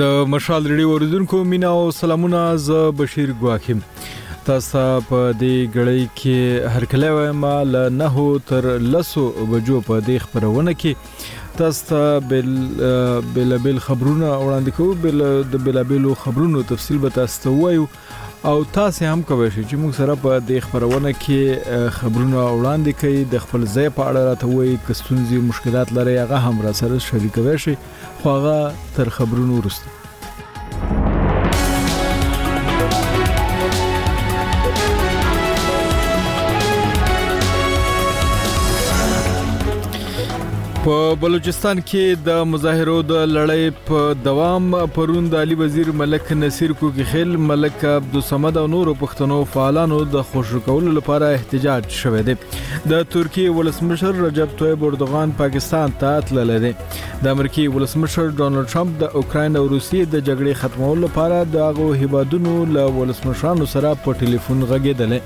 د مشال ریډیو اوریدونکو مینا او سلامونه، ز بشیر ګواکیم. تاسو په دې غړی کې هر کله وایم ل 9 تر 10 بجو په دې خبرونه کې تاسو بل خبرونه وړاندې کوو، بل خبرونو تفصیل به تاسو وایو او تاسو هم کوئ چې موږ سره په دې خبرونه کې خبرونه وړاندې کوي، د خپل ځای په اړه راته وایي، کستونزي مشکلات لري هغه هم را سره شریکوي شي، خو هغه تر خبرونو وروسته. په بلوچستان کې د مظاهرو د لړۍ په دوام پرون د علي وزیر ملک نصیر کوکی خیل، ملک عبدالصمد او نورو پښتنو فعالانو د خوشو کولو لپاره احتجاج شوه دی. د ترکیه ولسمشر رجب طیب اردوغان پاکستان ته تللی دی. د امریکای ولسمشر ډونالد ټرمپ د اوکراین او روسیې د جګړې ختمولو لپاره د هغو هیوادونو له ولسمشرانو سره په ټلیفون غږېدلی.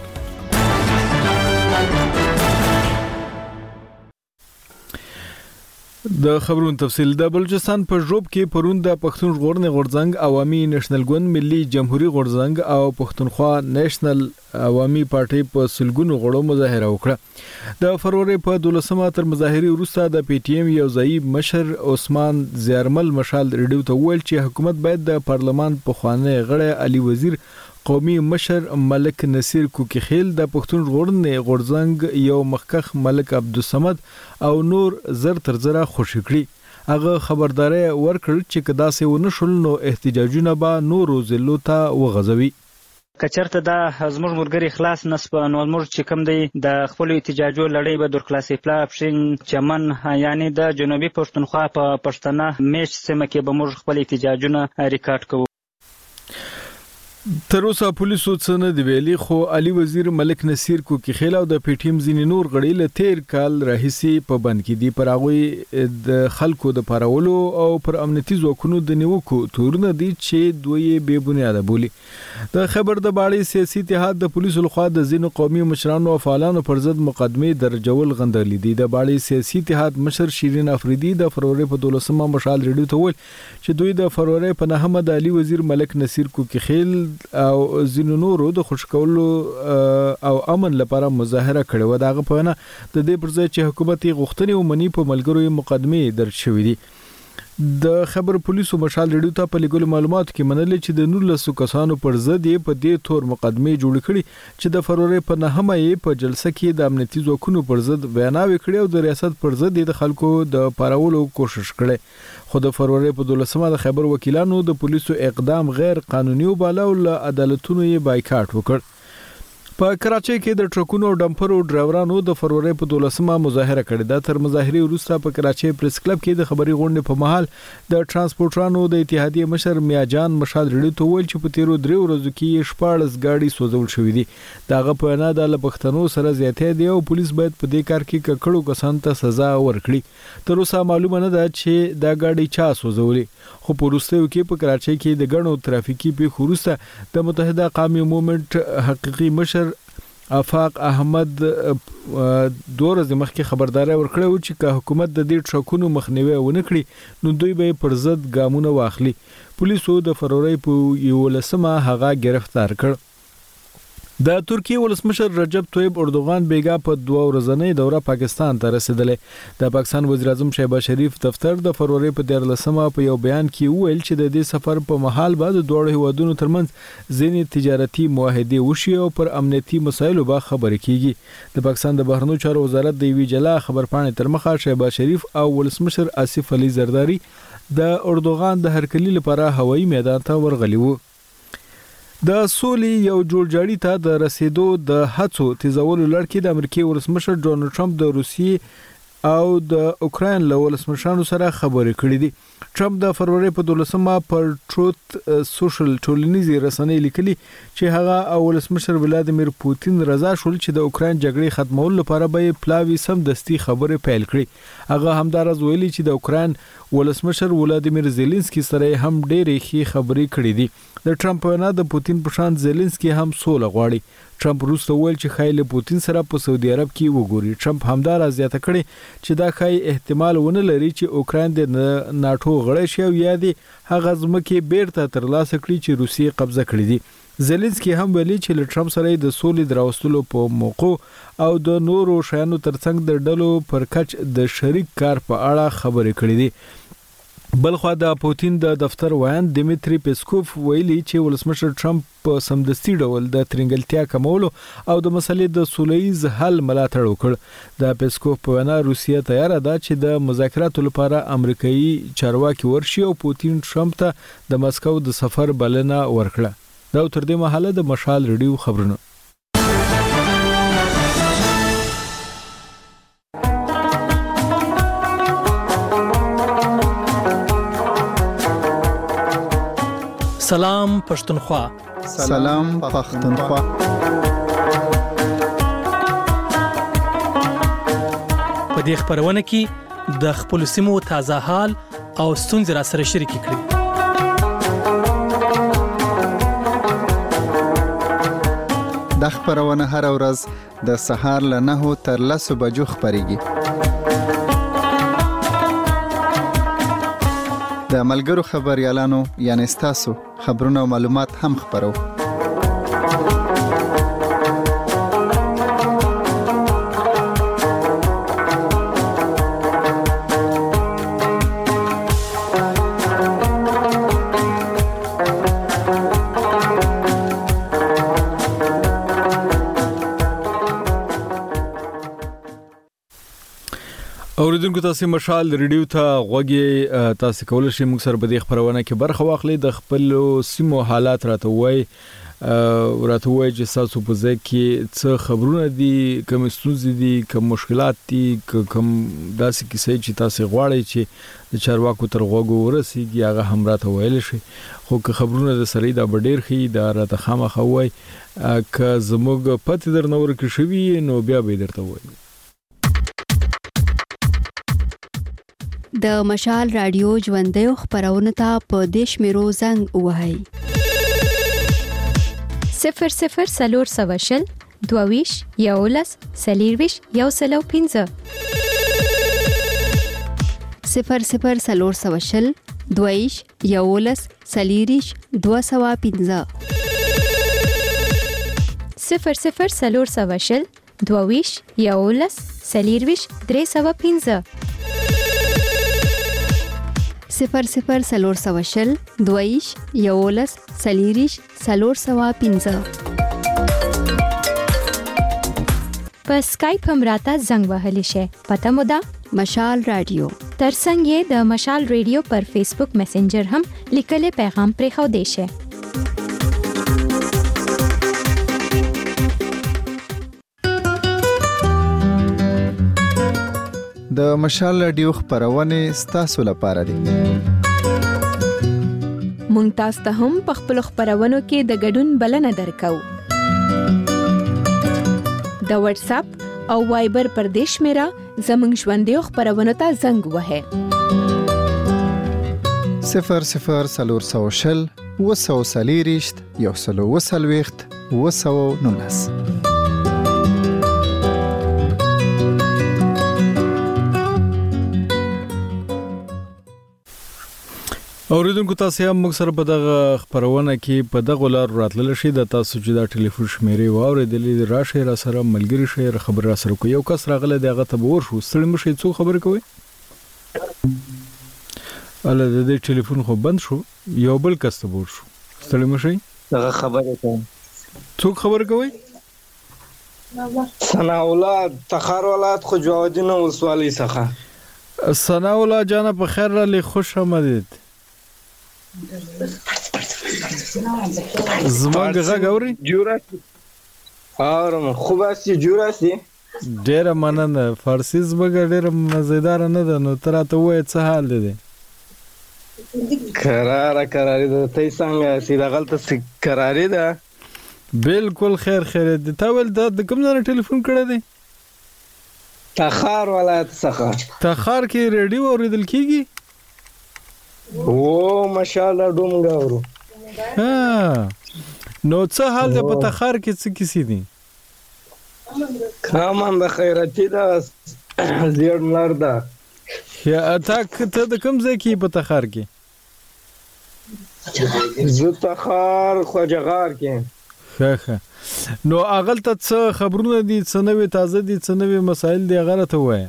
د خبرونو تفصیل. د بلوچستان په ژوب کې پرون د پښتون ژغورنې غورځنګ، عوامي نېشنل ګوند، ملي جمهوریت غورځنګ او پښتونخوا نېشنل عوامي پارټي په سلګونو غړو مظاهره وکړه. د فروری په 12مه تر مظاهرې وروسته د پی ټی ایم یو ځای مشر عثمان زیارمل مشال ریډیو ته وویل چې حکومت باید د پارلمان په خوانه غړی علي وزیر، قومي مشر ملک نصیر کوکی خیل، د پښتون ژغورنې غورځنګ یو مخکخ ملک عبدالصمد او نور زر تر زره خوشی کړي. هغه خبرداري ورکړ چې کدا سه ونه شول نو احتجاجونه به نورو ضلعو ته وغځوي. کچرته دا زموږ مرګري خلاص نسب نو زموږ چې کوم دی د خپل احتجاجو لړۍ به در خلاصې پلا پښین چمن، یعنی د جنوبي پښتونخوا په پښتنه میش سیمه کې به موږ خپل احتجاجونه ریکارډ کوو. تر اوسه پولیسو څه نه دی ویلي، خو علي وزیر ملک نصیر کوکی خیل او د پی ټی ایم ځینې نور غړي له 13 کال راهیسې په بند کې دي. پر هغوی د خلکو د پارولو او پر امنیتي ځواکونو د نیوکو تورونه دي چې دوی بې بنیاده بولي. د خبر د باړې سیاسي اتحاد د پولیسو لخوا د ځینو قومي مشرانو او فعالانو پر ضد مقدمې درجول غندلې دي. د باړې سیاسي اتحاد مشر شیرین افریدي د فروری په 12مه مشال ریډیو ته ویل چې دوی د فروری په 9مه د علي وزیر ملک نصیر کوکی خیل او ځینو نورو د خوش کولو او امن لپاره مظاهره کړې و. دغه په نه د دې پر ځای چې حکومت غوښتنې ومني په ملګرو مقدمې درج شوې دي. د خبر پولیسو مشال ریډیو ته په لګول معلومات کې منل چې د 19 کسانو پر ضد په دې تور مقدمې جوړ کړي چې د فروری په 9مه په جلسه کې د امنیتي ځواکونو پر ضد بیاناوي کړي او د ریاست پر ضد د خلکو د پارولو کوشش کړي. خو د فروری په 12مه د خبر وکیلانو د پولیسو اقدام غیر قانوني وباله او له عدالتونو یې بایکاټ وکړ. په کراچۍ کې د ټرکونو او ډمپرو ډرایورانو د فروری په 12مه مظاهره کړې ده. تر مظاهرې وروسته په کراچۍ پریس کلب کې د خبري غونډې په مهال د ترانسپورټرانو د اتحادیې مشر میاجان مشال ریډیو ته ویل چې په تیرو 3 ورځو کې 14 گاډي سوځول شوې دي. دغه په اړه د پښتنو سره زیاتې دی او پولیس باید په دې کار کې ککړو کسان ته سزا ورکړي. تر اوسه معلومه نه ده چې دا گاډي چا سوځولې، خو په وروستیو کې په کراچۍ کې د ګڼو ترافیکي پیښو وروسته د متحده قومي موومېنټ حقیقي مشر آفاق احمد 2 ورځې مخکې خبرداري ورکړه چې که حکومت د دې ټرکونو مخنیوي ونه کړي نو دوی به پر ضد ګامونه واخلي. پولیسو د فروری په 11مه هغه گرفتار کړ. د ترکیه ولسمشر رجب طیب اردوغان بیګا په 2 ورځنۍ دوره پاکستان ته رسیدلی. د پاکستان وزیر اعظم شهباز شریف دفتر د فروری په 14مه په یو بیان کې وویل چې د دې سفر په مهال بعد دوه هیوادونو ترمنځ ځینې تجارتي معاهدې وشي او پر امنیتي مسایلو به خبرې کیږي. د پاکستان د بهرنیو چارو وزارت د وی جلا خبرپاڼې تر مخه شهباز شریف او ولسمشر آصف علي زرداری د اردوغان د هرکلي لپاره هوایي میدان ته ورغلي وو. د سولې یو جوړجاړي ته د رسیدو د هڅو تیزولو لړ کې د امریکای ولسمشر ډونالد ټرمپ د روسیې او د اوکراین له ولسمشرانو سره خبرې کړې دي. ټرمپ د فروری په 12مه پر ټروت سوشل ټولنیزې رسنۍ لیکلي چې هغه او ولسمشر ولادیمیر پوتین رضا شول چې د اوکراین جګړې ختمولو لپاره به پلاوی سمدستي خبرې پیل کړي. هغه همدارز ویلي چې د اوکراین ولسمشر ولادیمیر زيلنسکي سره هم ډېرې ښې خبرې کړې دي. د ټرمپ نه د پوتین په شان زيلنسکي هم سوله غواړي. ټرمپ وروسته وویل چې ښایي له پوتین سره په سعودي عرب کې وګوري. ټرمپ همدارا زیاته کړې چې دا ښایي احتمال ونه لري چې اوکراین د ناتو غړی شي او یا د هغه ځمکې بیرته ترلاسه کړي چې روسیې قبضه کړې دي. زيلنسکي هم ویلي چې له ټرمپ سره د سولې دراوستلو په موقع او د نورو شیانو ترڅنګ د ډلو پر کچ د شریک کار په اړه خبرې کړې دي. بلخوا د پوتین د دفتر وایان دیمیتری پیسکوف ویلي چې ولسمشر ټرمپ په سمدستي ډول د ترنګلتیا کمولو او د مسلې د سولهییز حل ملاتړ وکړ. د پیسکوف په وینا روسیه تیار ده چې د مذاکراتو لپاره امریکایي چارواکي ورشي او پوتین ټرمپ ته د مسکو د سفر بلنه ورکړه. دا تر دې مهاله د مشال ریډیو خبرونه. سلام پښتونخوا. سلام پښتونخوا. په دې خبرونه کې د خپل سیمو تازه حال او ستونزې را سره شریک کړئ. د خبرونه هر ورځ د سهار له 9 تر 10 بجو خبريږي. د ملګرو خبريالانو یعنی تاسو خبرونه او معلومات هم خبرو. اوریدونکو تاسو مشال ریډیو ته غوږی تاسو کولای شئ موږ سره په دې خبرونه کې برخه واخلئ. د خپل سیمو حالات راته وای چې تاسو په ځای کې څه خبرونه دي، کوم ستونزې دي، کوم مشکلات دي، کوم داسې کیسې چې تاسو غواړئ چې د چارواکو تر غوږو ورسیږي هغه هم راته ویل شي. خو که خبرونه د سړی دا ډېر خي دا راته خامخا وای که زموږ پته درنور کې شوی نو بیا به درته وای. د مشال رادیو ژوندۍ خبرونه ته په دیش میرو زنګ وهاي 00 سلور سواشل دوویش یولس سلیرویش یوسلو 15 00 سلور سواشل دوویش یولس سلیریش 215 00 سلور سواشل دوویش یولس سلیرویش 315 00 سلور سواشل دویش یولس سلیریش سلور سوا 15 په سکایپ هم راته زنګ وهلی شي. پته مو ده مشال رادیو. ترڅنګ یې د مشال ریډیو پر فیسبوک میسنجر هم لیکلي پیغام پرې خو دی شي. د مشال رادیو خبرونه ستاسو لپاره دي. مونږ تاسو ته هم په خپل خبرونو کې د ګډون بلنه درکو. د واتس اپ او وایبر پر دیش میرا زمنګ ژوندۍ خبرونه ته زنګ وهه 00 سلور سواشل وسو سلیریشت یوسلو وسلويخت وسو نونس. اوریدونکو تاسو هم موږ سره په دغه خبرونه کې په دغه لار راتلل شي. د تاسو چې دا ټلیفون شمیرې واوریدلې راشه را سره ملګری شي خبر را سره کوي. یو کس راغله دغه ته ورشو ستړي مشي څو خبرې کوي. اله د دې ټلیفون خو بند شو یو بل کس ته ورشو ستړي مشي دغه خبره کوم. څو خبر کوي. ثنا اولاد تخار ولایت خو جوادینه ولسوالۍ څخه. ثنا اولاد جان په خیر را لې خوش آمدید. زمانګ غاوري جوړه اورم خوب اسی جوړه سي ډېر مننه. فارسی زمګ ډېر مزیدار نه ده نو تراته وای څه حال دی. قرار ده ته څنګه سي غلطه سي قرارې ده بالکل خیر دي. تا ول د کوم ځای ټلیفون کړی دی؟ تخار ولایت څخه. تخار کې ریډیو اوریدل کیږي؟ او ماشاءالله دومره ورو. ها نو څه حال د پتخار کې څه کیسې دي؟ کامان د خیراتي دا زیړ نار ده. یا اتاک ته د کوم ځای کې پتخار کې؟ زه تخار خوجغار کې. ښه نو اغل ته څه خبرونه دي، څه نوې تازه دي، څه نوې مسائل دي، هغه راته وایه.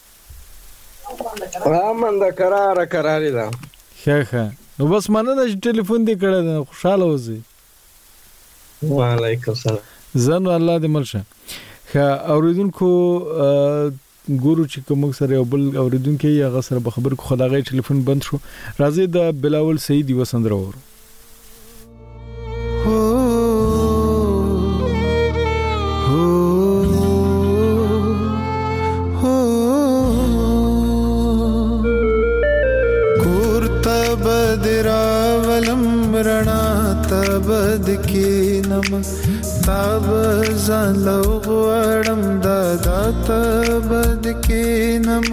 کامان د کراري ده. ښه نو بس مننه چې ټلیفون دې کړی دی، خوشحاله اوسئ. وعلیکم السلام. زه نو الله دې مل شه. ښه اوریدونکو ګورو چې کوم سره یو بل اوریدونکو یې هغه سره به خبر کو، خدای ټلیفون بند شو. راځي د بلاول سعید یو سندره وورو. بد کی نم تاب زلو غړم دادا تبد کی نم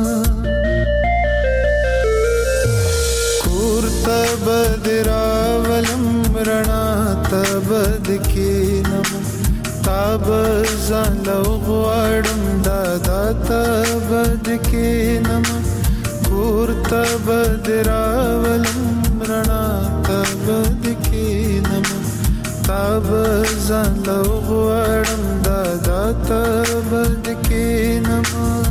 کور تبد راولم رڼا تبد کی نم تاب زلو غړم دادا تبد کی نم کور تبد راولم رڼا تبد کی نم تاب زلو غړم دادا تبد کی نم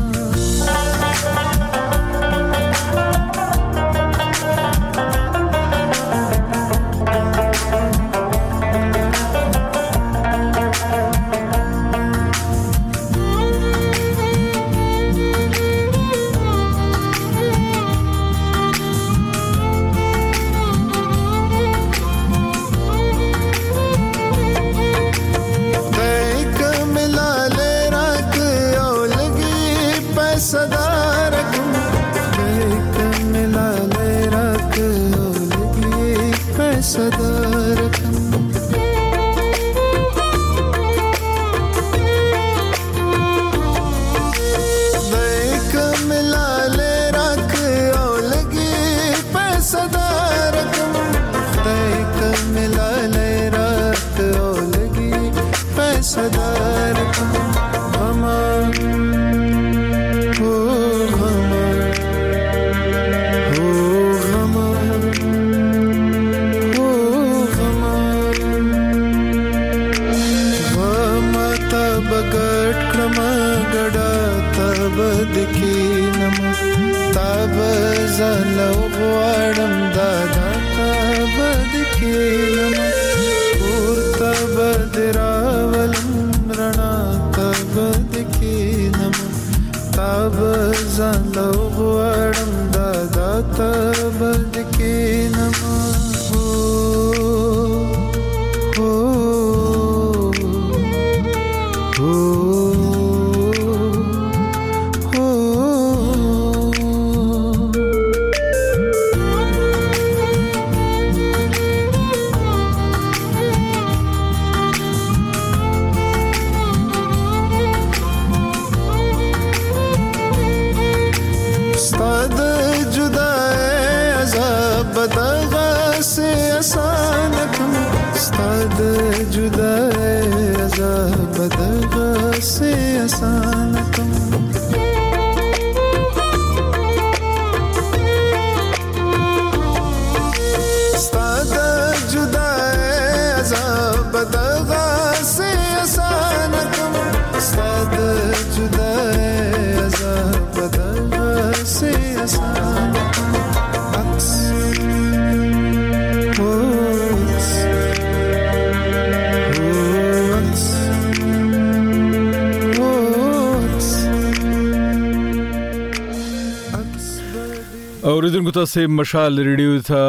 اوریدونکو تاسو مشال ریډیو ته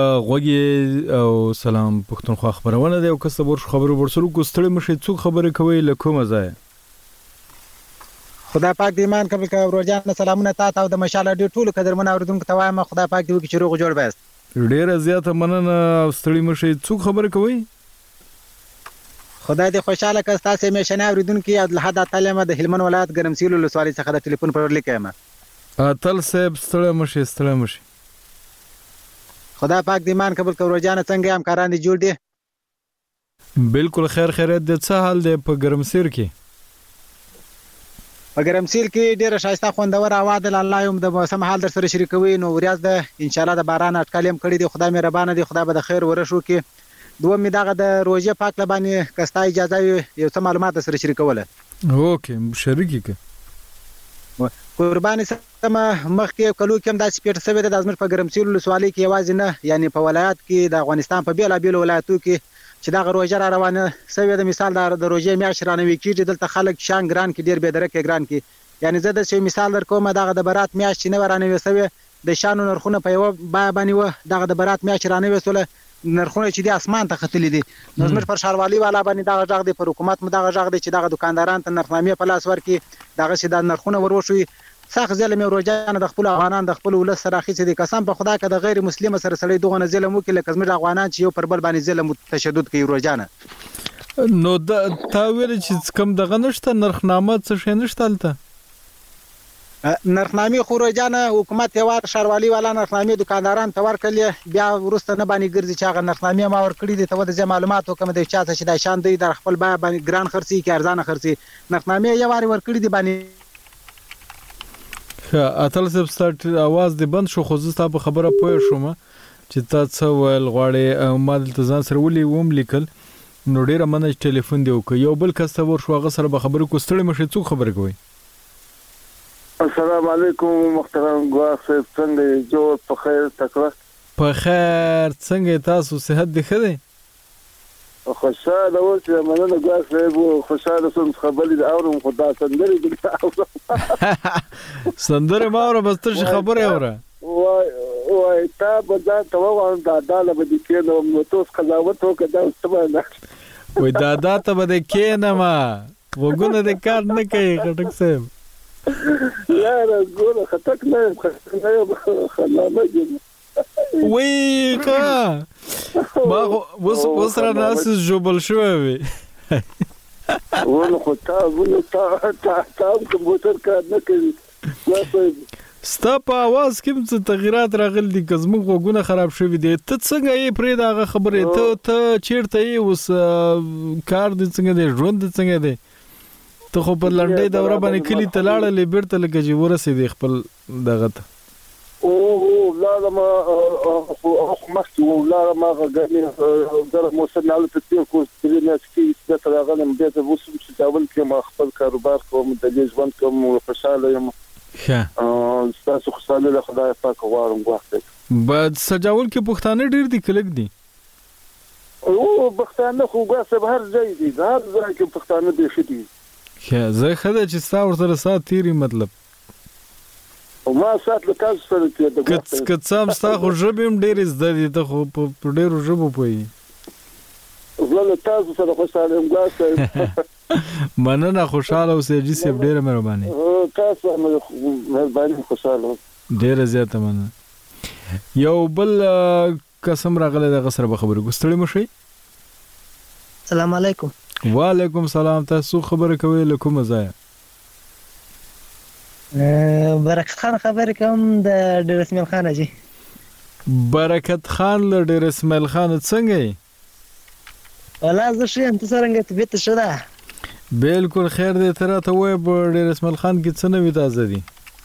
غوږی او سلام پښتونخوا خبرونه دی او که څه خبرو ورسره کوستړی مشه څوک خبره کوي لکه مزه خدای پاک دې ایمان قبول کړي ورجان سلامونه تاسو او د مشال ریډیو ټول قدرمن اوریدونکو ته وایم خدای پاک دې چې روغ جوړ بس ډیر زیاته مننه ستړي مشه څوک خبره کوي خدای دې خوشاله کړي تاسو میشنه اوریدونکو او له حد تعلیم د هلمند ولایت ګرمسیلو لسوالي څخه د ټلیفون پر لیکم تل صاحب ستړي مشه خدای پاک دې ایمان قبول کړي ورجان څنګه همکاران دي جوړ دي بالکل خیر خیریت د څه حال دی په ګرمسیر کې؟ په ګرمسیر کې ډیره ښایسته خوندور هوا ده. الله یې د موسم حال در سره شریکوي. نو ورځ ده ان شاء الله د باران اټکل هم کړی دی. خدای مهربانه دی، خدای به د خیر ورشو کې. دوم می دغه د روزه پاک لبانې کستا اجازه یو څه معلومات سره شریکوله. اوکې شریکي کې قرباني سم مخکې کلو کې هم داسې پیټ سوی ده. د ازمیر په ګرمسیر ولسوالۍ کې یوازې نه، یعنی په ولایت کې د افغانستان په بیلابیلو ولایتو کې چې دغه روژه را روانه سوی ده. مثال د روژې میاشت رانوي کېږي، دلته خلک شان ګران کې ډېر بېدرکې ګران کې. یعنی زه داسې مثال در کوم، دغه د برات میاشت چې نوه رانوي سوې د شانو نرخونه په یوه بیه باندې وه. دغه د برات میاشت رانوي سوله نرخونه چې دي اسمان ته ختلي دي. نو زموږ پر ښاروالۍ والا باندې دغه غږ دی، پر حکومت مو دغه غږ دی چې دغه دکانداران ته نرخنامې په لاس ورکړي، دغسې د نرخونه ور وښوي. سخت ظلم یې روژانه د خپلو افغانان د خپل ولس سره اخیستی دی. قسم په خدا که د غیر مسلمه سره سړی دغونه ظلم وکړي لکه زموږ افغانان چې یو پر بل باندې ظلم تشدد کوي روژانه. نو تا ویل چې کوم دغه نشته نرخنامه څه شی نشته هلته؟ نرخنامې خو روژانه حکومت یې ښاروالۍ والا نرخنامې دکانداران ته ورکړلې، بیا وروسته نه باندې ګرځي چې هغه نرخنامې ما ورکړي دي. ته ولې زه معلومات وکړم د چا څه چې دا شان دی در خپل بیه باندې ګران خرڅي که ارزانه خرڅي. نرخنامې یې وارې ورکړي دي باندې. اتل صاحب ستا اواز دې بند شو، خو زه ستا په خبره پوه شوم چې تا څه ویل غواړې. ما دلته ځان سره وم لیکل، نو ډېره مننه چې ټلیفون دې وکړ. یو بل کس ته ورشو، هغه سره به خبرې کوو. ستړی مه شئ، څوک خبرې کوئ؟ السلام علیکم محترم ګواښ صاحب، څنګه یې؟ جوړ په خیر تکړه؟ په خیر، څنګه یې تاسو؟ صحت دې ښه دی؟ خوشحاله اوسې. مننه ګواښ صاحب، خوشحاله شوم چې خبرې دې اورم، خو دا سندرې دې اورم. سندرې مه اوره، بس تشې خبرې اوره. وای تا به ځان ته ووایم دادا له به دې کښېنوم، نو ته اوس قضاوت وکړه دا اوس څه باندې وایي دادا ته به دې کښېنمه، غوږونه دې کار نه کوي خټک صاحب. یاره ګوره خټک نه یم، خنانه یم. وی که ما اوس را ناسې ژوبل شوی وې. ونه خو تا کمپیوټر کار نه کوي. ستا په اواز کې څه تغیرات راغلي دي که زموږ غوږونه خراب شوي دي؟ ته څنګه یې پرېږده هغه خبرې؟ ته چېرته یې اوس؟ کار دې څنګه دی؟ ژوند دې څنګه دی؟ ته خو په لنډۍ دوره باندې کلي ته لاړلې، بېرته لکه چې ورسېدې خپل دغه ته. لاړم مخکې لاړم هغه ګرمې ګرم موسم نه هلته تېر کړو، 3 میاشتې کېږي چې دلته راغلم. بېرته اوس چې کابل کې یم، خپل کاروبار کوم، د دې ژوند کوم، خوشحاله یم. ستاسو خوشحالي له خدای پاک غواړم ګواښ صاحب. سجاول کې پښتانه ډېر دي که لږ دي؟ پښتانه خو ګواښ صاحب هر ځای دي، هر ځای کې پښتانه بیخي دي. زه ښه ده چې ستا ورسره سات تېري، مطلب ما سات له تاسو سره تېر ده. که څه هم ستا خو ژبې هم ډېرې زده دي، ته خو په ډېرو ژبو پوهېږي. زه له تاسو سره خوشحاله یم ګواښ صاحب. مننه، خوشحاله اوسې حاجي صاحب، ډېره مهرباني. تاسو مهرباني، خوشحاله اوسئ. ډېره زیاته مننه. یو بل قسم راغلی، دغه سره به خبرې کوو. ستړي مه شئ. السلام علیکم. وعلیکم سلام. تاسو خبرې کوئ له کومه ځایه؟ برکت خان خبرې کوم د ډېر اسماعیل خان حاجي. برکت خان له ډېر اسماعیل خان، څنګه یې؟ والله زه ښه یم، ته څرنګه طبیعت ښه ده؟ بالکل خیر دی. ته راته ووایه په ډېر اسماعیل خان کې څه نوي تازه دي؟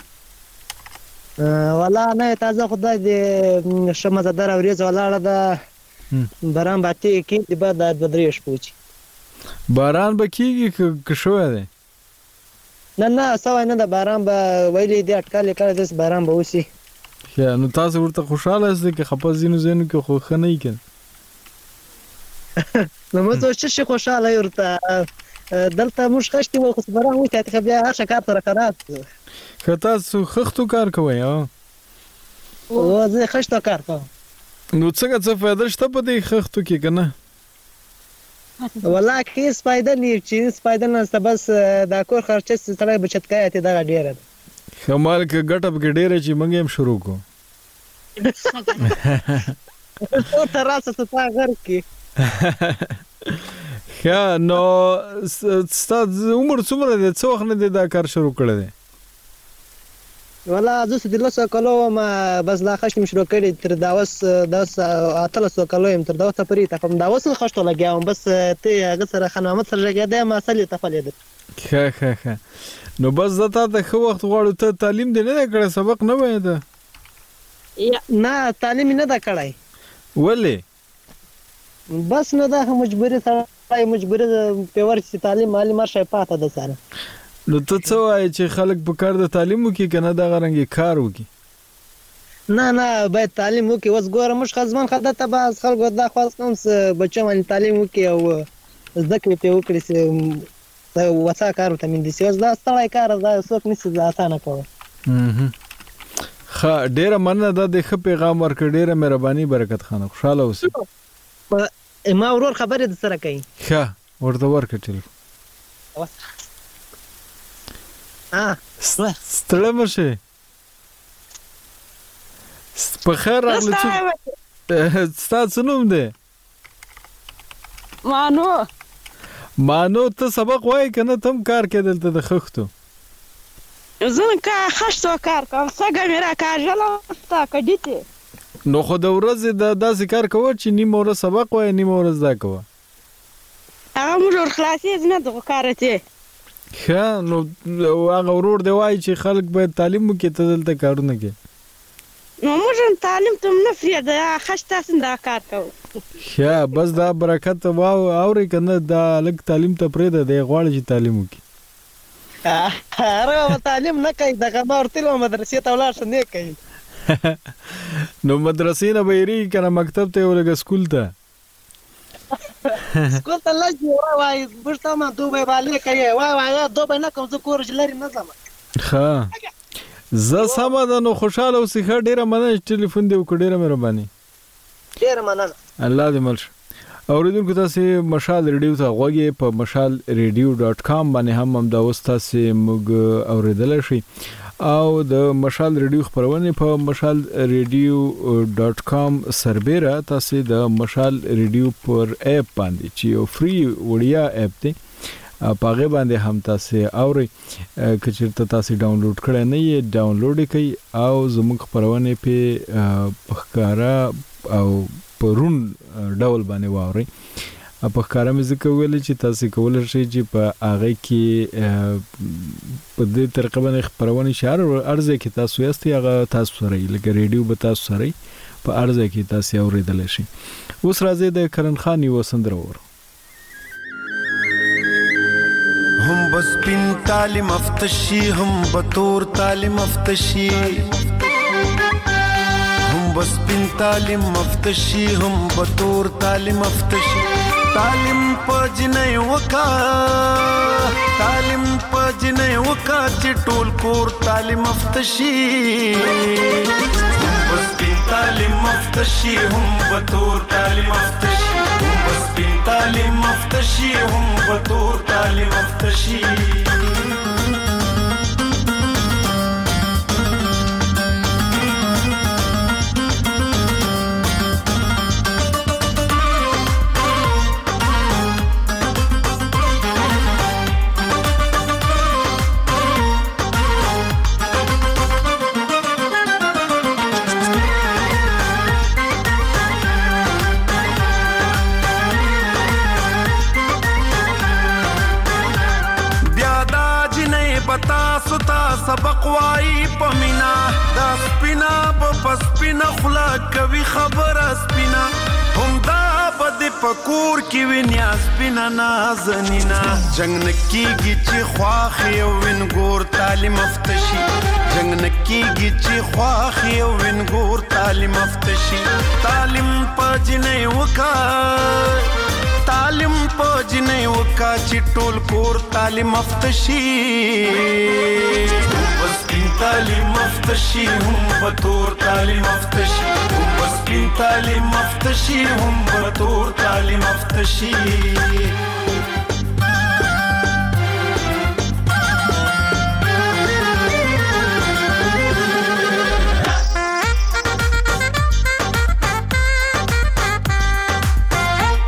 والله نه تازه خو دا د ښه مزهداره ورېځ ولاړه ده، باران به کېږي، بعد د 2-3 شپو چې باران به کېږي که شوی دی؟ نه سوی نه ده، باران به ویلي دي اټکل یې کړی داسې باران به وشي. نو تاسو ورته خوشحاله یاستئ که خفه ځینو ځایونو کې خو ښه نه وي که نه؟ نو موږ څه شي خوشحاله یو ورته، دلته موږ خښتې وایو، خو چې باران وشي بیا هر شه کار سره خراب. که تاسو خښتو کار کوئ؟ زه خښتو کار کوم. نو څنګه څه فایده شته په دې خښتو کې که نه؟ والله که هېڅ فایده نه وي، چې هېڅ فایده نه شته، بس دا کور خرچه چې سړی بچت کوي اتې دغه ډېره ده. ښه مال که ګټه پکې ډېره چې موږ هم شروع کړو. کور ته راسه څه تا غرق کړي. ښه نو ستا عمر څومره دی؟ څه وخت نه دی دا کار شروع کړی دی؟ ولا زه 13 کلو ما بس لا خشم شروع کړی تر دا اوس 13 کلو يم تر دا اوسه پرې ته کوم دا اوس خشته لګیاوم بس ته هغه سره خنامت سره لګیدا ما اصلي تفلید ښه نو بس زتا ته خو وخت غواړو ته تعلیم دې نه کړې سبق نه وای ته نه تعلیم نه دا کړای ولې بس نه دا مجبوری سره مجبوری په ورته تعلیم مالی مرشه پاته ده سره نو ته څه وایې چې خلک په کار د تعلیم وکړي کنه دا غرنګي کار وکړي نه باید تعلیم وکړي اوس ګوره موږ خزمان خدای ته باز خلکو دا خواست کوم بچو باندې تعلیم وکړي او زده کړې ته وکړي چې وڅا کار ته من دي اوس دا ستړی کار دا څوک نشي اسانه کوي ښه ډیره مننه دا د ښه پیغام ورکړ ډیره مهرباني برکت خانه خوشاله اوسئ ما ورور خبرې د سره کوي ښه ورته ورکړ ټلیفون ستړی مشه په خیر راغلی ستا څه نوم دی مانو ته سبق وایې که نه ته هم کار کې دلته د خښتو زه خښتو کار کوم سږه مې راکاږله تا کډیتې نو خو د ورځې داسې کار کوه چې نیمه ورځ سبق وایې نیمه ورځ دا کوه هغه موږ ورخلاصېږ نه دغه کاره ته ښه نو هغه ورور دی وایي چې خلک باید تعلیم وکړي ته دلته کارونه کوي نو موږ تعلیم ته نه پرېږده خښ تاسې دا کار کوو ښه بس دا برکت اورې که نه دا هلک تعلیم ته پرېږده دی غواړي چې تعلیم وکړي هغه تعلیم نه کوي دغه ما ورته ویل مدرسې ته ولاړ شه نه کوي نو مدرسې نه به یېرېږي که نه مکتب ته یې ولګه سکول ته سکول ته لږ وایي موږ ته ما دوبی بالې کوي وایه دوبی نه کوم زه کور لرې نه ځم ښه زه سمه ده نو خوشحاله اوسې ښه ډېره مننه چې ټلیفون دې وکړو ډېره مهرباني ډېره مننه الله دې مل شه اوریدونکو تاسې مشال ریډیو ته غوږ یې په mashalradio.com باندې هم همدا اوس تاسې موږ اورېدلی شئ او د مشال ریډیو خپرونې په mashalradio.com سربیره تاسې د مشال ریډیو پر اپ باندې چې یو فری وړیا اپ دی په هغې باندې هم تاسې اورئ که چېرته تاسې ډاونلوډ کړی نه یې ډاونلوډ یې کوئ او زموږ خپرونې پې په ښکاره او په روڼ ډول باندې واورئ په ښکاره مې ځکه ویلې چې تاسې کولی شئ چې په هغې کې په دې طریقه باندې خپرونې چې هر ځای کې تاسو یاستئ هغه تاسو سره وي لکه ریډیو به تاسو سره وي په هر ځای کې تاسې اورېدلی شئ اوس راځئ د کرن خان یوه سندره وورو هم بس بین تعلیم افتشی هم بطور تعلیم افتشی هم بس بین تعلیم افتشی هم بطور تعلیم افتشی تعلیم پجنې وکا تعلیم پجنې وکا چې ټول کور تعلیم افتشی هم بس بین تعلیم افتشی هم بطور تعلیم افتشی هم بس بین تعلیم افتشی هم بطور تعلیم افتشی سبق وای پمینا دا سپینا پسپینا خلا کوي خبر سپینا هم دا بد پکور کی وینیا سپینا نازنینا جنگ نکیږي چې خواخ یو وین ګور تعلیم افتشي جنگ نکیږي چې خواخ یو وین ګور تعلیم افتشي تعلیم پجنې وکا تعلیم پجنې وکا چې ټول کور تعلیم افتشي بس بین تعلیم افتشی هم بطور تعلیم افتشی بس بین تعلیم افتشی هم بطور تعلیم افتشی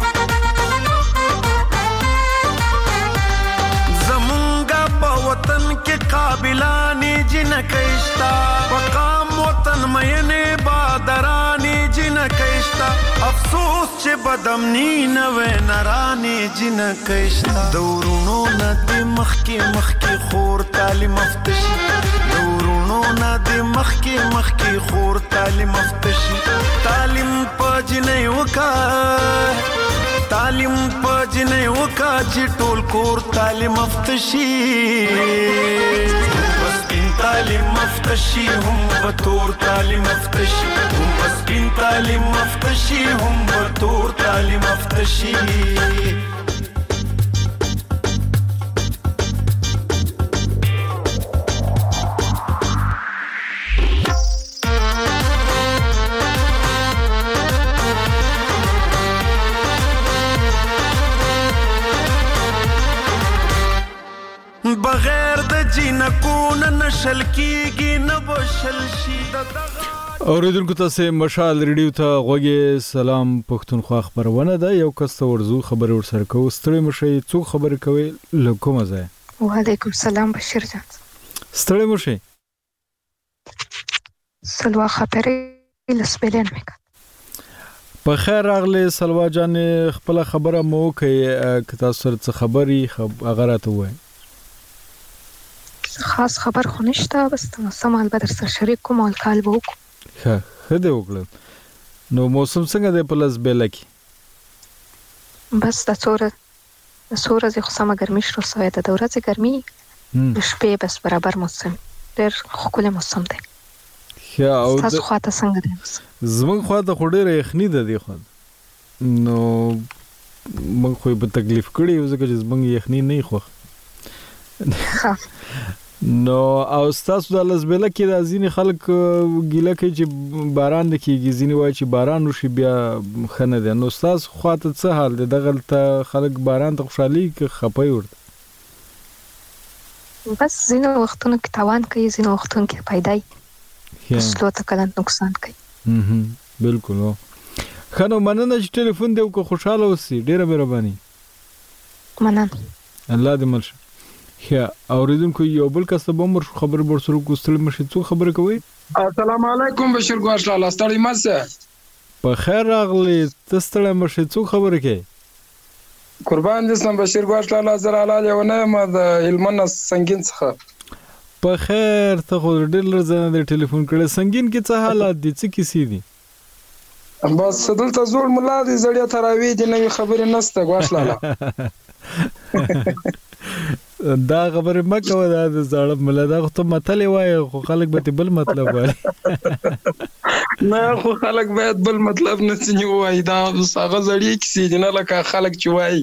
زمونگا په وطن کې قابلانې جنکۍ شته مقام وطن مینې بادرانې جنکۍ شته افسوس چې بدامني نه وی نرانې جنکۍ شته د ورونو نه د مخکې خور تعلیم افته شي د ورونو نه د مخکې خور تعلیم افته شي تعلیم په جنۍ وکړه تعلیم په جنۍ وکړه چې ټول کور تعلیم افته شي بس سپین تعلیم افته شي هم به تور تعلیم افته شي هم به سپین تعلیم افته شي هم به تور تعلیم افته شي بغیر د جنکو نه نشل کیږي نه بشل شي اوریدونکو تاسو مشال ریډیو ته غوږی سلام پښتونخوا خبرونه ده یو کس ته ورزو خبر ورسره کو ستړي مشي څو خبر کوي لکه مزه وعلیکم السلام بشیر جان ستړي مشي سلوا خبرې لسبلن میکا په خیر راغله سلوا جان خپل خبره مو کوي که تاسو سره خبري هغه راته وای خاص خبر خو نشته بس تاسو مال بدر سره شریک کوم او کال وک ها خدای وکړه نو موسم څنګه دی په لاس بیل کې بس د څوره زه خو سم ګرمي شو سوي د ورځې ګرمي د شپې بس برابر موسم ډېر خوله موسم دی یا او تاسو خو ته څنګه دی زمون خو ته خډه رخنی ده دی خو نو موږ خو په تکلیف کړی یو ځکه چې زمون یخنی نه خو نو او تاسو د لزبله کې د ځینې خلک ګیله کوي چې باران نه کیږي ځینې وایي چې باران وشي بیا خنه ده نو تاسو خواته څه حال دی دغه ته خلک باران ته خوشحالي خپي ورته بس ځینې وختونو کې تاوان کوي ځینې وختونو کې پیدای سلو ته کله نقصان کوي بالکل خنو مننه چې ټلیفون دی او خوشاله اوسئ ډیره مهرباني مننه الله دې مل یا اوریدونکو یو بل کس ته بمر خبر ورسره کوستل مشي څو خبره کوي السلام علیکم بشیر ګوښ لاله ستړي مزه په خیر راغلی تستړی مشي څو خبره کوي قربان دې سم بشیر ګوښ لاله زراله یو نه ما د هلمند سنگین څخه په خیر ته خو ډېر لرزنه د ټلیفون کړه سنگین کې څه حالات دي څه کیسې دي بس دلته زوړ ملا دي زړیا تراوی دي نوې خبرې نسته ګوښ لاله دا خبره مکه ودا د زړه مله دا خو ته متلې وای خو خلک به بل مطلب وای نه خو خلک باید بل مطلب نه سني وای دا هغه زړی کیسې نه لکه خلک چې وای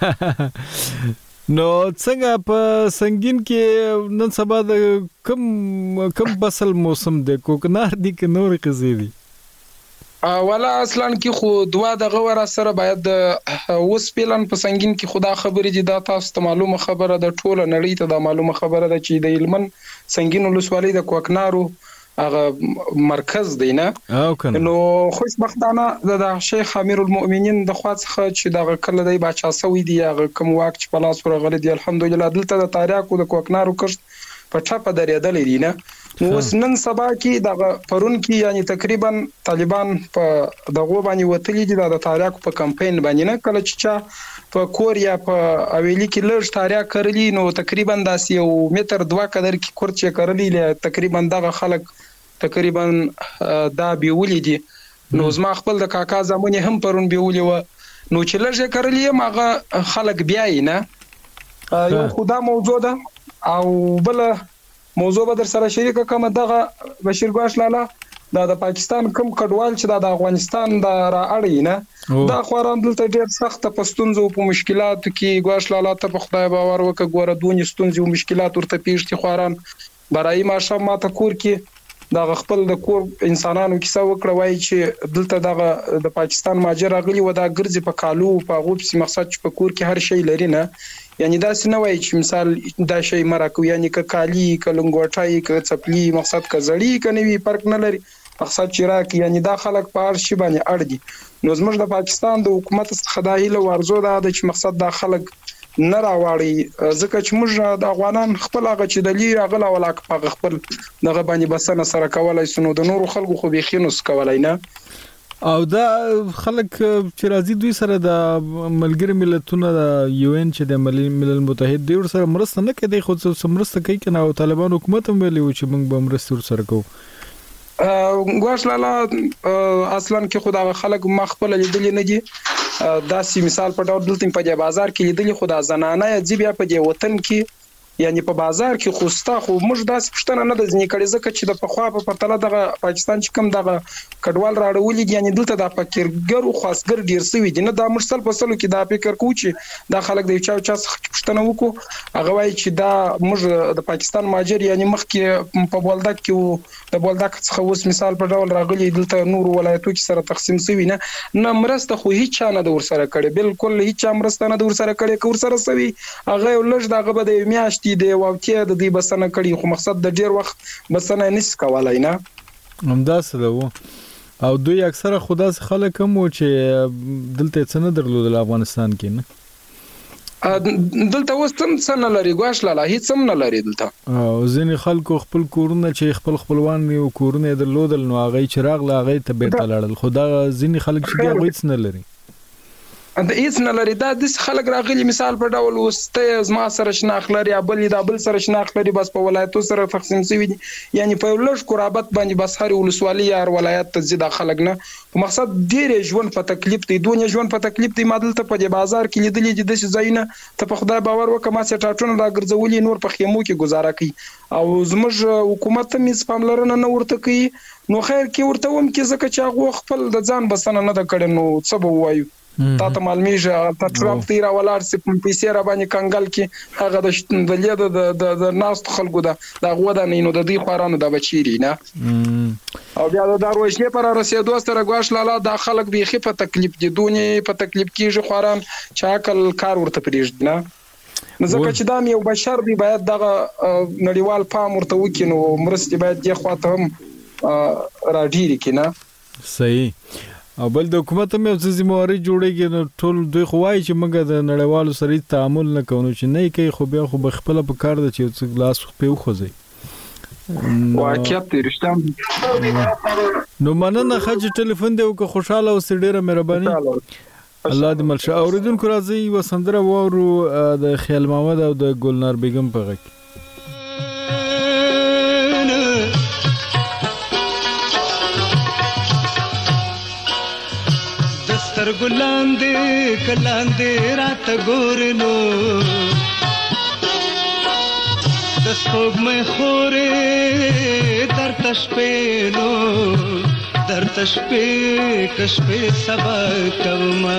نو څنګه په سنگین کې نن سبا د کم فصل موسم دی کوکنار دی که نور قضې دي ولا اصلا کې خو دوا د غور سره باید اوس پلان په سنگین کې خدا خبرې دي دا تاسو ته معلومه خبره د ټوله نړۍ ته دا معلومه خبره ده چې د هلمند سنگین ولسوالۍ د کوکنارو هغه مرکز دی نه نو خوشبختانه د شیخ امیر المؤمنین د خوا څخه چې د کله دی بچا سوي دی هغه کوم واک چې په لاس ورغلی دی الحمدلله دلته د تاریخو د کوکنارو کښت په ټاپه درېدلې دي نه اوس نن سبا کې د پرون کې یعنی تقریبا طالبان په دغه باندې وتلي دي د تاریخ په کمپاین باندې نه کله چې په کوریا په اویلی کې لږ تاریخ کړلی نو تقریبا داسې یو متر 2 قدر کې کورچه کړلی تقریبا دغه خلک تقریبا دا بیولې دي نو زما خپل د کاکا زمونه هم پرون بیولې و نو چې لږ کړلی ماغه خلک بیاي نه یو خدا موجوده او بل موضوع به در سره شریک کوم دغه بشیر ګوښ لاله د پاکستان کوم کډوال چې د افغانستان د را اړې نه دا خوران دلته ډېر سخت پښتونزو په مشکلاتو کې ګوښ لاله ته په خدای باور وکړه ګوره دونې ستونزې او مشکلات ورته پیښ دي خوران برای ماشه ماته کور کې د خپل د کور انسانانو کیسه وکړه وای چې دلته دغه د پاکستان ماجر غلي و دا ګرځي په کالو په غوب سي مقصد چې په کور کې هر شی لري نه یعنی دا څه نه وای چې مثال دا شی مرکو یعنی ک کالی ک لنګوټای ک چپلی مقصد ک زړی ک نوی فرق نه لري مقصد چې راک یعنی دا خلک په هر شی باندې اړ دي نو زموږ د پاکستان د حکومت څخه دا هیله ورزو ده چې مقصد دا خلک نه راوړي ځکه چې موږ د افغانان خپل هغه چې د لیر غلا ولا خپل دغه باندې بسنه سره کولای سنو د نورو خلکو خو به خینوس کولای نه او دا خلک چې راځي دوی سره د ملګری ملتونو د UN چې د ملل متحد دی ور سره مرسته نه کوي خو څه مرسته کوي کنه او طالبان حکومت هم ویلي چې موږ به مرسته ور سره کوو ګواش لاله اصلا کې خدای خلک ما خپل لیدل نه دي داسې مثال په ډول دلته په بازار کې لیدل خدای زنانه یې بیا په وطن کې یعنی په بازار کې خوستا خو موږ داسې پښتنه نه د ځنی کړي ځکه چې د پخوا په پرتله دغه پاکستان چې کوم دغه کډوال راړولې یعنی دلته د فکرګر او خاصګر ډیر سوي دي نه دا مرسل په سلو کې دا فکر کوي چې دا خلک د چا پښتنه وکړو هغه وایي چې دا موږ د پاکستان ماجر یعنی مخکې په بولدک کې د بولدک څخه اوس مثال په ډول راغلي دلته نور ولایتو کې سره تقسیم سوي نه مرسته خو هیڅ نه د ور سره کړي بالکل هیڅ مرسته نه د ور سره کړي کور سره سوي هغه لږ دغه به د میاشت دی واوتیا د دې بسنه کړي خو مقصد د ډیر وخت بسنه نس کولای نه همداسه ده او دوی اکثره خدا سره خلک هم چې دلته څنګه درلودل افغانستان کې نه دلته وستم څنګه لري ګواش لاله هیڅ هم نه لري دلته او ځینې خلکو خپل کورونه چې خپلوان یو کورونه درلودل نو هغه چراغ لاغې ته بیرته لاړل خدا ځینې خلک چې هغه هیڅ نه لري د هیڅ نه لري دا د خلک راغلي مثال په ډول وسته زما سره شناخ لري ابل دا بل سره شناخ لري بس په ولایتو سره تقسیم شوی دي یعنی په لږ قرابت باندې بس هر ولسوالي یا ولایت ته زیاده خلک نه په مقصد ډیر ژوند په تکلیف دی دونه ژوند په تکلیف دی مادل ته په بازار کې لیدلې دي د زاینه ته په خدای باور وکما چې ټاټونه را ګرځولي نور په خیمو کې گزاره کوي او زموږ حکومت هم سپاملرنه نه ورته کوي نو خیر کې ورته وم کې ځکه چې هغه خپل د ځان بسنه نه د کړي نو څه به وایو تا ته معلومیږي ته ټرمپ تیرا ولار سي پیسې را باندې کنګل کې هغه د لید د ناست خلکو د غوډه نه نو د دې خورانو د بچیری نه او بیا د دروازې پر رسیدو سره ګواش لاله د خلک بيخي په تکلیف دي دونی په تکلیف کېږي خوران چې عقل کار ورته پریږدي نه ځکه چې دا یو بشر دی باید دغه نړیوال پام ورته وکړي نو مرستې باید د خواته هم راډيري کینه صحیح او بل د حکومت هم یو څه ذمہواری جوړیږي نو ټول دوی خو وایي چې موږ د نړیوالو سره تعامل نه کوو چې نه کوي خو بیا خو بخپل په کار د چې لاس په وخوځي واقعیت رښتیا نو مننه خج ټلیفون دی او که خوشاله او ډیره مهرباني الله دې ملشه اوریدونکو راځي وسندره وورو د خیال محمد او د ګلنار بیگم په غږ ګلاندې کلاندې رات ګورنو د سپوږمۍ خورې در تشپېنو در تشپې کشپې سبا کوما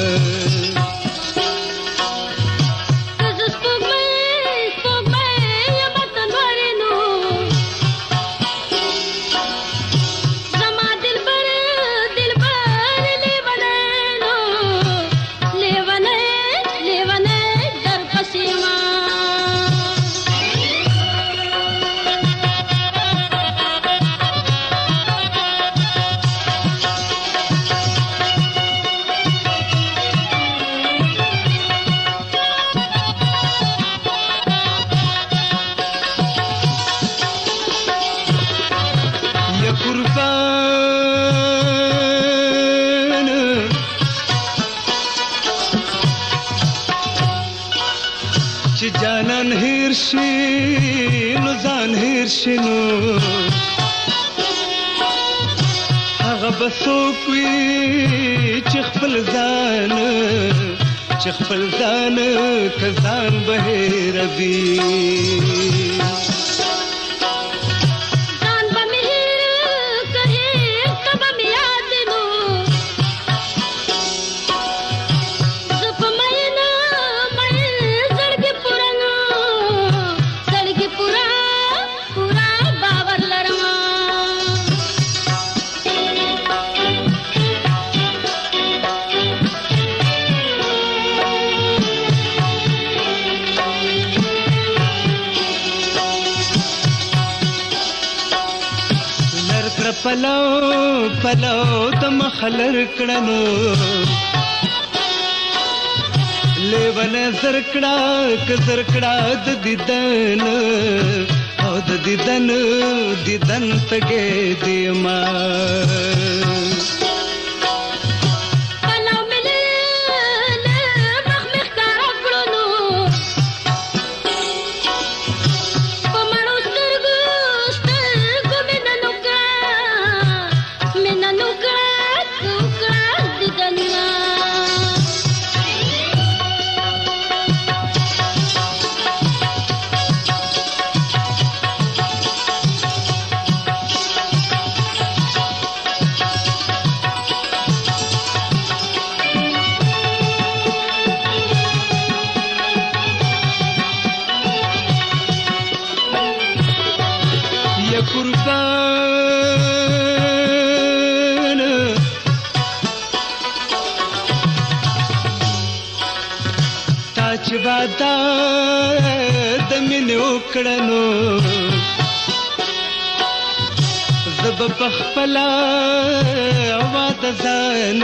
شنو هغه بسوکوي چې خپل ځان کزان به ربي پلو د مخلر کړنو لیونه زرکړه ک زرکړه د دیدن او د دیدن تګې دی ما دا د مینې وکړنو زب په خپل واده ځان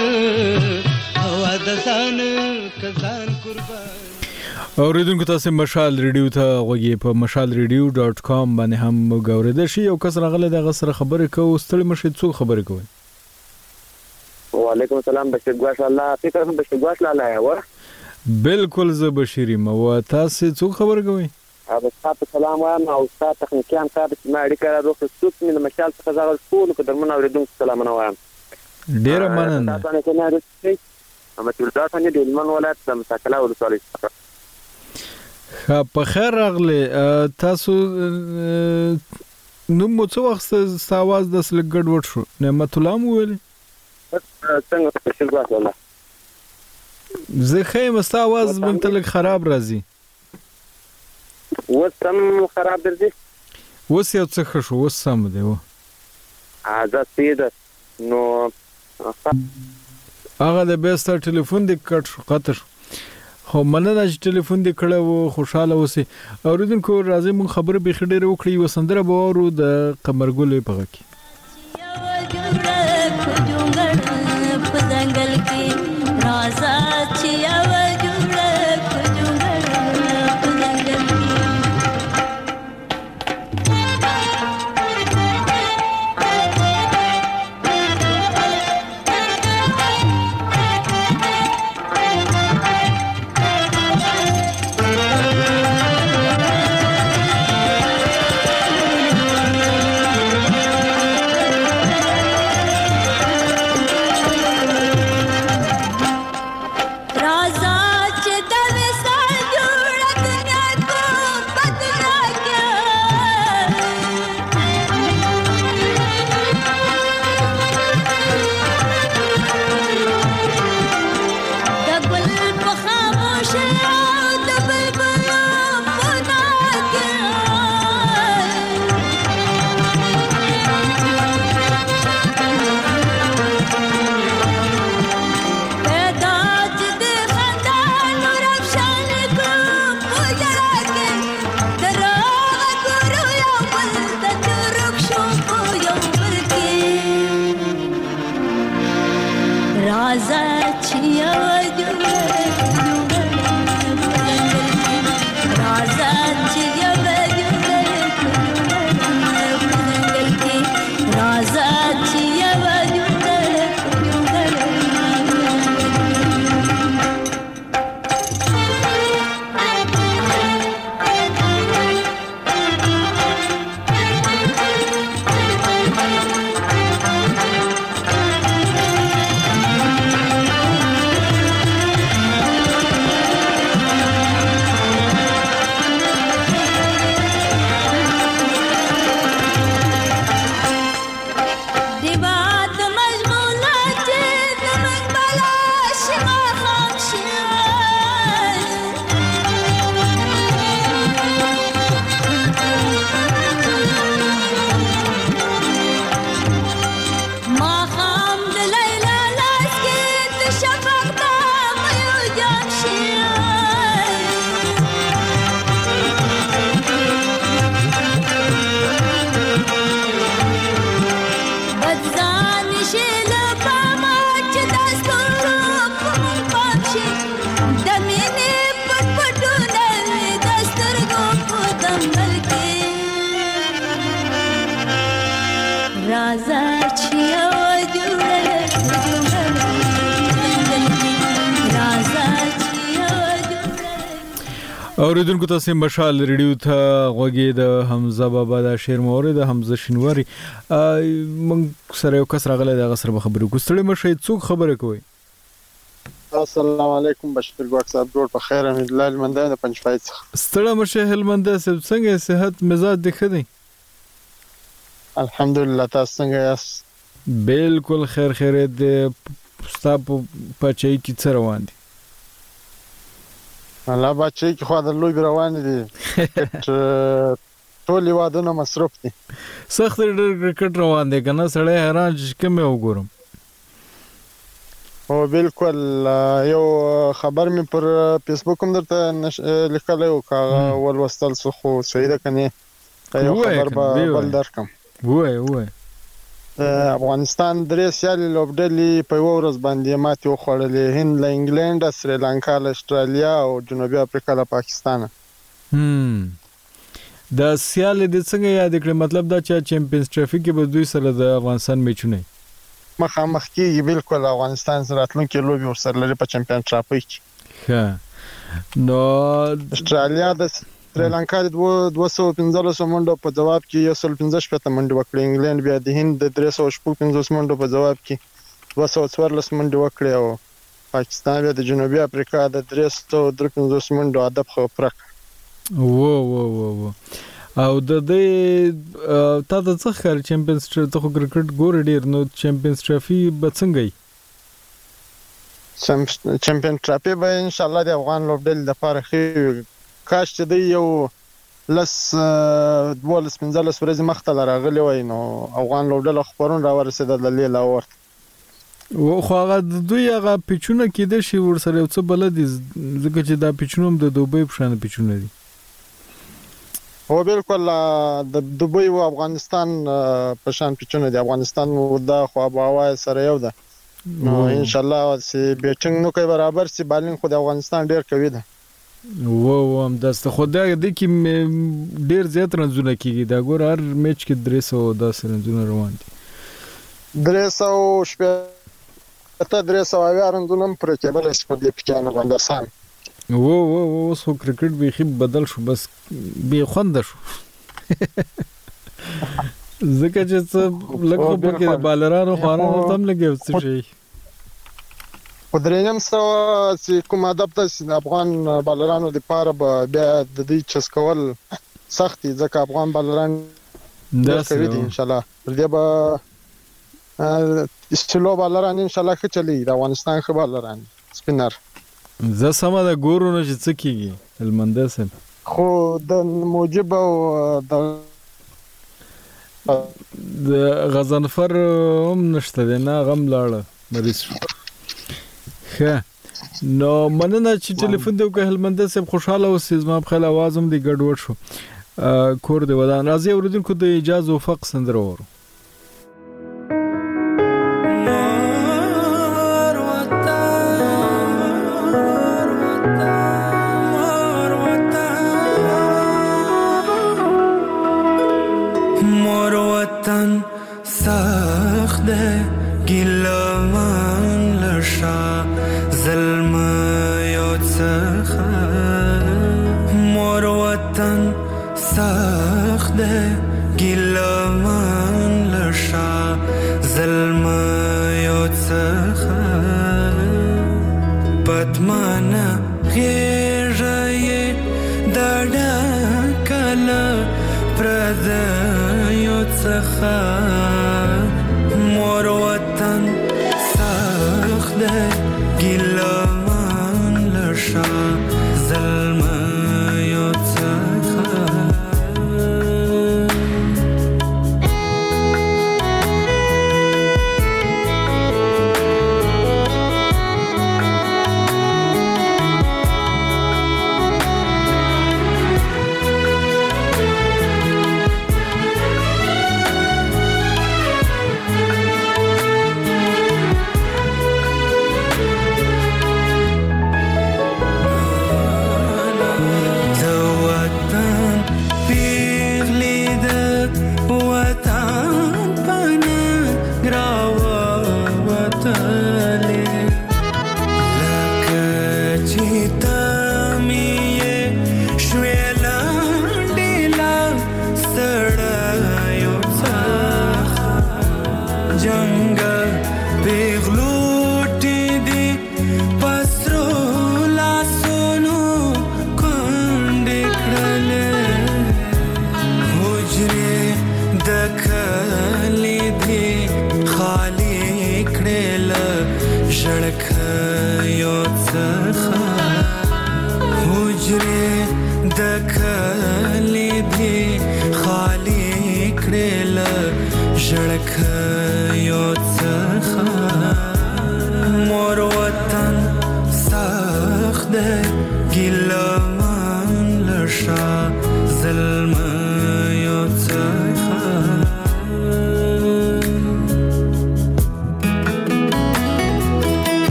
کزان قربان. اوریدونکو تاسو مشال ریډیو ته غوږی په mashalradio.com باندې هم وګورئ شي یو کس راغله د غسر خبرې کو ستړي مشه څو خبرې کوي. وعلیکم السلام بشیر ګواش الله فکر هم بشیر ګواش لاله و بالکل ز بشیری مو تاسو څو خبر کوي ابو صاحب سلام وایم او استاد تخنیکیان صاحب چې ما اړیکه راوړو څوک مې مشال څخه زغل ټول کو درمن اوریدونکو سلام نه وایم ډیر مننه تاسو نه نه رسېږي اما چې دا څنګه د علمن ولایت د مساکله ولسوالۍ په خیر راغله تاسو نو مو څو وخت ساواز د سلګډ وټ شو نعمت الله مو ویل څنګه بشیر ګواش الله زه خیم است आवाज منتلک خراب راځي وسم خراب درځي وس یو څه خشو وسم دی و دا سیده نو هغه د بیسټ ټلیفون د کټ قطر خو مننه چې ټلیفون د کړه و خوشاله اوسې اوریدونکو راځي مون خبره به خډېره وکړي وسندره به ورو د قمرګل په غکی राजा छिया वजुड़े खुजुंगड़ खुजंगल اوریدونکو تاسو مشال ریډیو ته غوږی د حمزه بابا د شعر مورید حمزه شینواری مونږ سره یو کس راغلی د غسر خبرو کوستړی مشه څوک خبره کوي السلام علیکم بشیر ګوک صاحب ډور په خیر امید الله المندان د پنځپای څخه ستړه مشه هلمنده څنګه صحت مزاج دی خدي الحمدلله تاسو څنګه یاست بالکل خیر خیریت ستاسو په چای کې څه روان دي الله بچی کې خو د لوی روان دي ټول وادونه مصرف دي سخت کرکټ روان دي کنه سړی حیران چې کوم وګورم او بالکل یو خبر می پر فیسبوک هم درته لیکلی او کاغه ولوستل څه خو صحیح ده کنه یو خبر به بل درکم وای افغانستان درې سیالي لوبډلې په ورځ باندې ماتې وخوړلې هند له انګلند سریلانکا له استرالیا او جنوبي افریقا له پاکستان د سیالي د څنګه یاد کړم مطلب دا چې چمپیونز ټرافي کې به دوی سره د افغانستان میچونه مخامخ کېږي بالکل افغانستان سره راتلونکي لوبي ورسره لري په چمپیون ټرافي کې نو استرالیا د سریلانکا د 215 منډو په جواب کې 115 منډه وکړه انګلند بیا د هند د 315 منډو په جواب کې 214 منډه وکړه او پاکستان بیا د جنوبي افریقا د 315 منډو هدف خو فرق وو او د دې تا د څه خر چمپیونز ته خو کرکټ ګور ډیر نو چمپیونز ټرافي به څنګه چمپیون ټرافي به ان شاء الله د افغان لوبډل د فارخي کاش چې دی یو لس 15 ورځې مخته راغلی وای نو افغان لوبډل خبرون را ورسېدل د لیلا ورته و خو هغه دوی هغه پیچونه کېده شي ورسره یو څه بل دي ځکه چې دا پیچونه هم د دوبۍ په شان پیچونه دي هو بالکل د دوبۍ او افغانستان په شان پیچونه دي افغانستان دا خو هوا سره یو ده نو ان شاء الله چې بیټینګ نو کوي برابر سي بالینګ خو د افغانستان ډیر کوي ده هم داسته خدای دې کې ډیر زیات رنزونه کیږي دا ګور هر میچ کې 310 رنزونه روان دي 300 شپه ته 300 رنزونه پر کې بل څه په دې پکانه باندې سم سو کرکټ به خي بدل شو بس به خوند شو زکه چې لکه په کې بالرانو خوانو تم لګي څه شي دریم سو چې کوم ادب د افغان بالرانو لپاره به بیا د دې چسکول سختي ځکه افغان بالران دا کوي ان شاء الله پر دې به استلو بالران ان شاء الله ښه چلی د افغانستان خو بالران سپینر زه سم د ګورو نه چې څه کیږي هلمنده سم خو د موجب او د غزنفر هم نشته نه غم لاړه مریض نو مننه چې ټلیفون دی وکړ هلمنده سم خوشاله اوسې زما په خیال आवाज هم دی ګډوډ شو کور دی ودان راځي اوریدونکو د اجازه وفق سندره ورو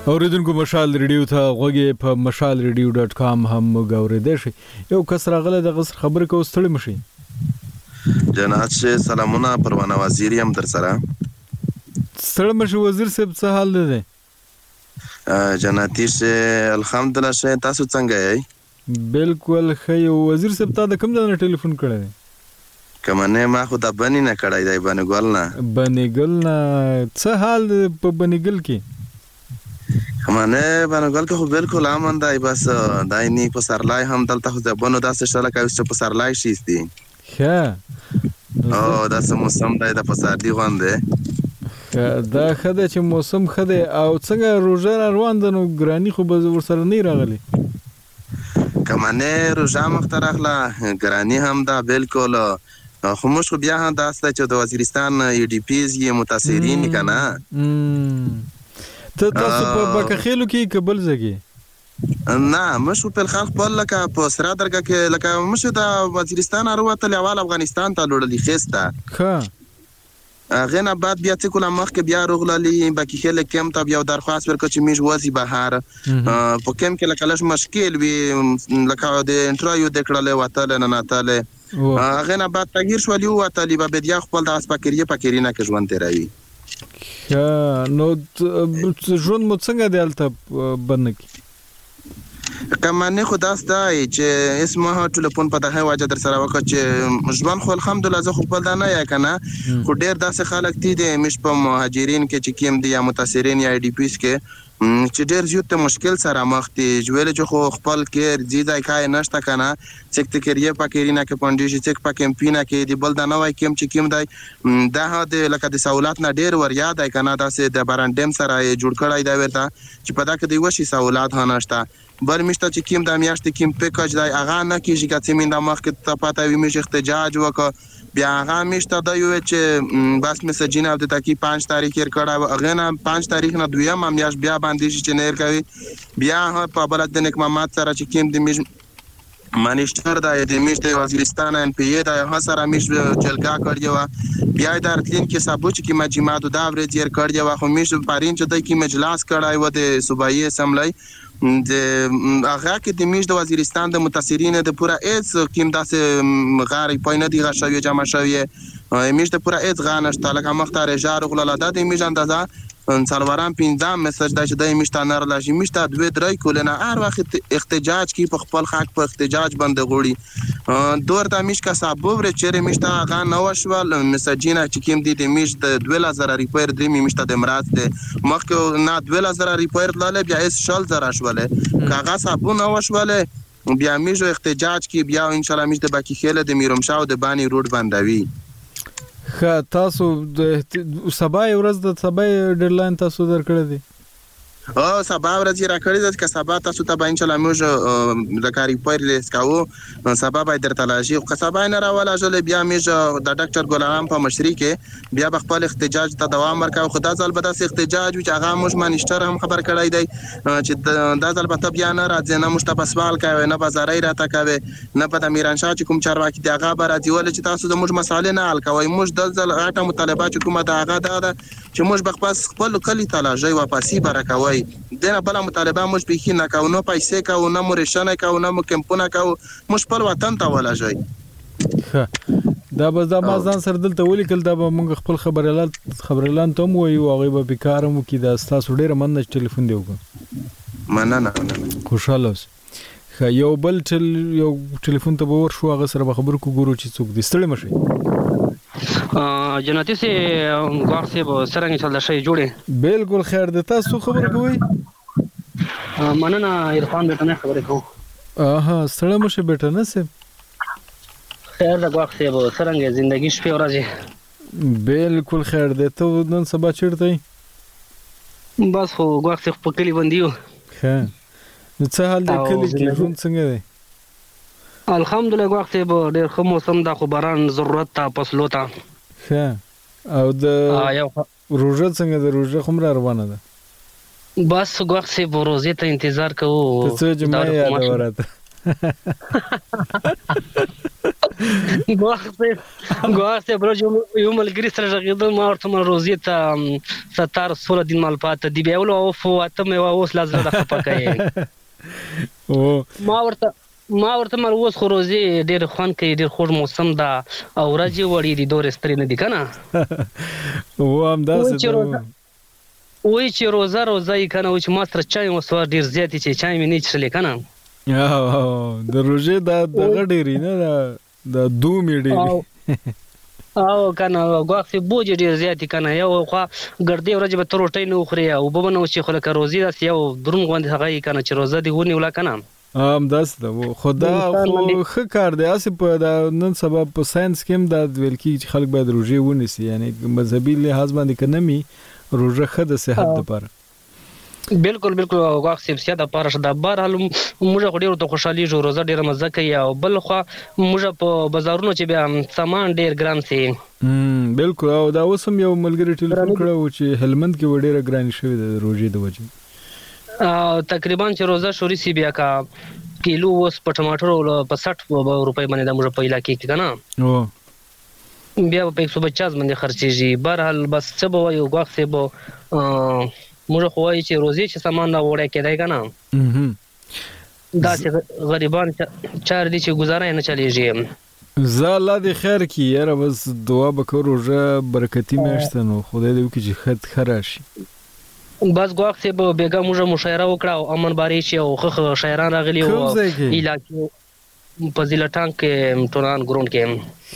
اوریدونکو مشال ریډیو ته غوږی په mashalradio.com هم غوړېدل شي. یو کس راغله د غسر خبره کو ستړي مشي. جنات شه سلامونه پروانه وزیر هم در سره. ستړي مشي وزیر صاحب څه حال دی؟ جناتی شه الحمدلله شه تاسو څنګه یې؟ بالکل ښه یو. وزیر صاحب تا د کوم ځای نه ټلیفون کړی دی؟ کمنه ما خو د بنی نه کړای دی بنګل نه. بنګل نه څه حال په بنګل کې؟ کمنه بنګل کې خو بالکل امن دی بس دای نه په سرلای هم دلته خو ځبونو داسې شله کوي چې په سرلای شيستی. ښه. او داسې موسم دی د فسادي غونډه. دا خدای چې موسم خدای او څنګه روزه روان ده نو ګرانی خو به ورسره نه راغلی. کمنه روزه مخترخله ګرانی هم دا بالکل خو مش خو بیا هم داسته چې د وزیرستان ای ډی پیز یې متاثرین کنه. ته تاسو په بکخېلو کې قبل زګي؟ نه مش په خلک په لکه په سره درګه کې لکه مش د وزیرستان اروته لیوال افغانستان ته لوړلې خسته. ښه. غنا بعد بیا څه کوله مخ کې بیا روغللی بکخېل کېم ته بیا درخواست ورکړ چې میج وځي بهر په کېم کې لکه لږ مشکل وي لکه د انټرویو د کړل وته نه ناتاله غنا بعد تغییر شو لیو وته لی به بیا خپل د اسپاکریه نه کې ژوند تیروي. نو ژوند مو څنګه دی الته بنک؟ کمنه خو داستای چې اسمه ټلیفون په دغه واجه در سره وکړ چې ژوند خو الحمدلله زه خپل دا نه یا کنه خو ډیر داسې خلک دي مش په مهاجرین کې چې کیم دي یا متاثرین یا ای ډی پیس کې چې ډیر زیات مشکل سره مخ دي جوړل چې خو خپل کې زیاده کای نشته کنه سکتریه پاکرینا کې پندې چې پاکم پینا کې دی بل دا نه وای کیم چې کیم دی دا د لکه د سہولت نه ډیر ور یاد ای کنه داسې د بارانډم سره جوړ کړای دا ورته چې پدا کې دی وشي سہولت ها نشته بل مشته چې کیم د میاشتې کیم پیکج دی اغه نه کیږي چې زمين د مخ کې ته پاتې وي مش احتجاج وکړه بیا هغه مشته د یو چې بس مسجینه د تاکي 5 تاریخ یې کړه اغه نه 5 تاریخ نه دویم میاش بیا باندې چې نیر کوي بیا په بلد د نکمامات سره چې کیم د میش مانیشتر د میش د وزیرستان ان پی ای د سره میش جلګه کړیو بیا د ارتلین کې سابوچ کې مجمعات دا ورځ یې کړیو خو میش پارین چې د کی مجلس کړای و د صوبایي اسمبلی د هغه کې د میش د وزیرستان د متاثرین د پورا ایس کیم داسې غاری پاینه دی غشاوی جمع شوی میش د پورا ایس غانشته لکه مختار جار غلاله د میش اندازه څلورم 15 میسج د دې مشتانه راځي مشته دوی درای کولنه هر وخت احتجاج کی په خپل حق په احتجاج باندې غوړي دور د میش کا سبب ر چیرې مشته غا نو شول میسجینه چې کیم دي د میش د 2000 ریپیر د میشته د مراد د مخکې نه 2000 ریپیر لاله بیا 10000 شوله کاغه سبب نو شوله بیا میش احتجاج کی بیا ان شاء الله میش د باکی خله د میرمشاو د بانی روډ باندوي. خا تاسو د سبا ورځ د سبا ډیډلاین تاسو درکړی دی؟ او سبا ورځ را کړی د سبا تاسو ته ان شاء الله موږ د کاری پر لیسکاو سبا به درته لاشي خو سبا نه راواله جل بیا موږ د ډاکټر ګلالام په مشري کې بیا خپل احتجاج ته دوام ورکاو خدا ځل به داس احتجاج چې هغه موږ مانیشتر هم خبر کړی دی چې دا ځل به بیا نه راځي نه مشته سوال کوي نه بازارای راته کوي نه په میران شاه چې کوم چارواکي دی هغه به راځي ول چې تاسو د موږ مسالې نه حل کوي موږ د ځل غاټه مطالبات کومه دا هغه دا چې موږ خپل کلی تلاجي واپسی برکوي دنه بل مطالبه موږ به نه کوو نو پیسې کوو نه مرشنه کوو نه کمپونه کوو موږ پر وطن ته ولاجي. دا به د مازان سره دلته ولیکل دا به موږ خپل خبرلان ته مو یو هغه به بیکارم کې دا تاسو ډیره مننه ټلیفون دی وګ مننه خوشاله یو بل یو ټلیفون ته ور شو هغه سره خبر کو ګورو چې څوک دي ستړي مشي جناتی سے غوړ سے سرنګ چل شي جوړه بالکل خیر ده تاسو خبر کوي مننه عرفان بیٹا نه خبره کو ستړي مشي بیٹا نه سه خیر ده غوړ سے سرنګ زندگی شپه ورځي بالکل خیر ده ته نن سبا چیرته بس خو غوړ سے په کلی باندې ها نو څه حال د کلی کې ژوند څنګه دی؟ الحمدلله وخت به ډېر ښه موسم د خبران ضرورت ته فصلو ته ښه او د روژه څنګه د روژه کوم روانه ده؟ بس وخت سے به روزه ته انتظار کوو څه جمعه یاد ورته ګواښ بروج یو ملګری سره غږیدل ما ورته روزي ته 17 دین مال پاته دی بیا ولو او فاته مې اوس لازم ده خپکای او ما ورته مر اوس خو روزي ډېر خوان کوي ډېر خوږ موسم ده او ورځي وړي دي دور ستري نه دي کنه او هم داسې وای چې روزه یې کنه و چې ما سره چای وسوار ډېر زیات چې چای مې نه چښلې کنه د روزه د غډېری نه د دومې ډېری او کنه غوښه بوج ډېر زیات کنه یو خو ګردې ورځ به تر روټۍ نه خوري او ببنه چې خلک روزي داس یو درون غوند هغه کنه چې روزه دی ونی ولا کنه هم داسې ده خدا خو ښه کار دی اسې په نن سبا په ساينس کې هم دا ویل کېږي چې خلک باید روزه ونیسي یعنی مذهبي لحاظ باندې کنمي روزه ښه د صحت لپاره بالکل غوښه صحت لپاره شته بهرحال موږ ډېر ته خوشحالي جو روزه ډېر مزه کوي او بل خو موږ په بازارونو چې بیا سامان ډېر ګران سي بالکل او دا اوس هم یو ملګری ټلیفون کړو چې هلمند کې وړه ګران شوی د روزي د وجه تقریبا چې روزه شوري سی بیا کا کیلو اوس په ټماټر په 60 روپۍ باندې د موږ په علاقې کې کنه او بیا په 150 باندې خرچيږي بهرحال بس څه به یو غوښه به موږ خو وایي چې روزي چې سامان نه وړه کېدای کنه دا چې غریبان چار دي چې گزاره نه چلیږي زه الله دې خیر کړي یاره بس دعا وکړو روزه برکتی میاشته نو خدای دې وکړي چې خد خراشي بس غوښه به بیګه موږ مشاعره وکړه او امن باري چې او خخ شاعران راغلي او علاقې په ضلع کې ټولان ګروند کې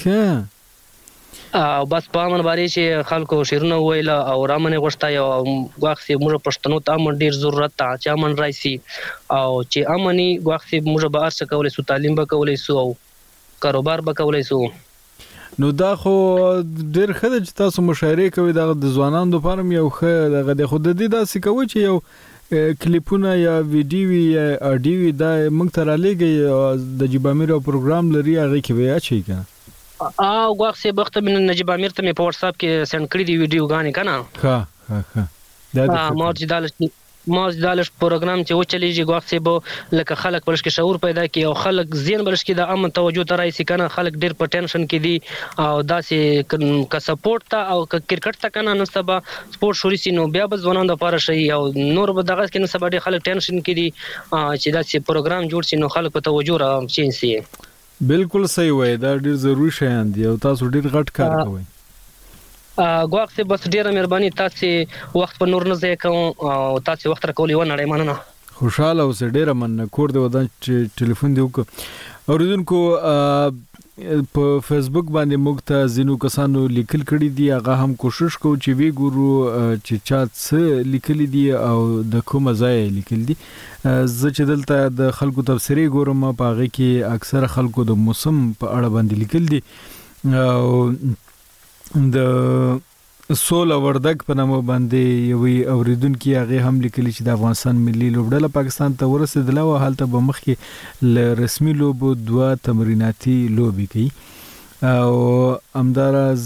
او بس په امن باري چې خلکو شیرونه ویل او رامنه غوښتا یو غوښه موږ پښتنو ته امن ډیر ضرورت ته چې امن راشي او چې امني غوښه موږ به ارڅ کولای سو تعلیم به کولای سو او کاروبار به کولای سو نو دا خو ډیر خدای چې تاسو مشاعره کوي د ځوانانو لپاره یو ښه دغه د خود دې داسې کوي چې یو کلیپونه یا ویډیو یا اډیو دا موږ ته را لګي د جبامیر پروګرام لري هغه کې ویا چي کنه غوښه بخت من نجيب امیر ته په واتس اپ کې سند کړی دی ویډیو غانې کنه ها دا مارج پروګرام چې و چلیږي غوښه به لکه خلک بلش کې شعور پیدا کی او خلک زین بلش کې د امن توجه ترای سي کنه خلک ډیر په ټینشن کې دي او داسې کا سپورټ ته او کرکټ ته کنه نو سبا سپورټ شوري سي نو بیا به ځوانان د پاره شي او نور به دغه کې نو سبا ډیر خلک ټینشن کې دي چې داسې پروګرام جوړ شي نو خلک په توجه را چین سي بالکل صحیح وای دا ډیر ضروری شیان دي او تاسو ډیر غټ کار کوئ غوښه بس ډیره مهرباني تاسو وخت په نور نه ځای کوم او تاسو وخت راکولې و نړۍ مننه خوشاله اوسه ډیره مننه کور دی ودان چې ټلیفون دی وک اوریدونکو په فیسبوک باندې موږ ته زینو کسانو لیکل کړي دي هغه هم کوشش کوو چې وی ګورو چې چا څه لیکل دي او د کومه ځای لیکل دي زه چې دلته د خلکو تفسیری ګورم په هغه کې اکثره خلکو د موسم په اړه باندې لیکل دي او د سول وردک په نامه باندې یوې اوریدونکو هغه هم لیکلي چې د افغانستان ملي لوبډله پاکستان ته ورسېدله او حالت به مخکې ل رسمي لوبو 2 تمریناتي لوبي کوي او همدارز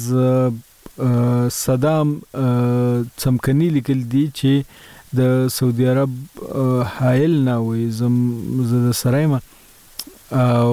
صدام څمکني لیکل دي چې د سعودي عرب حایل نه وي زه د سرایم او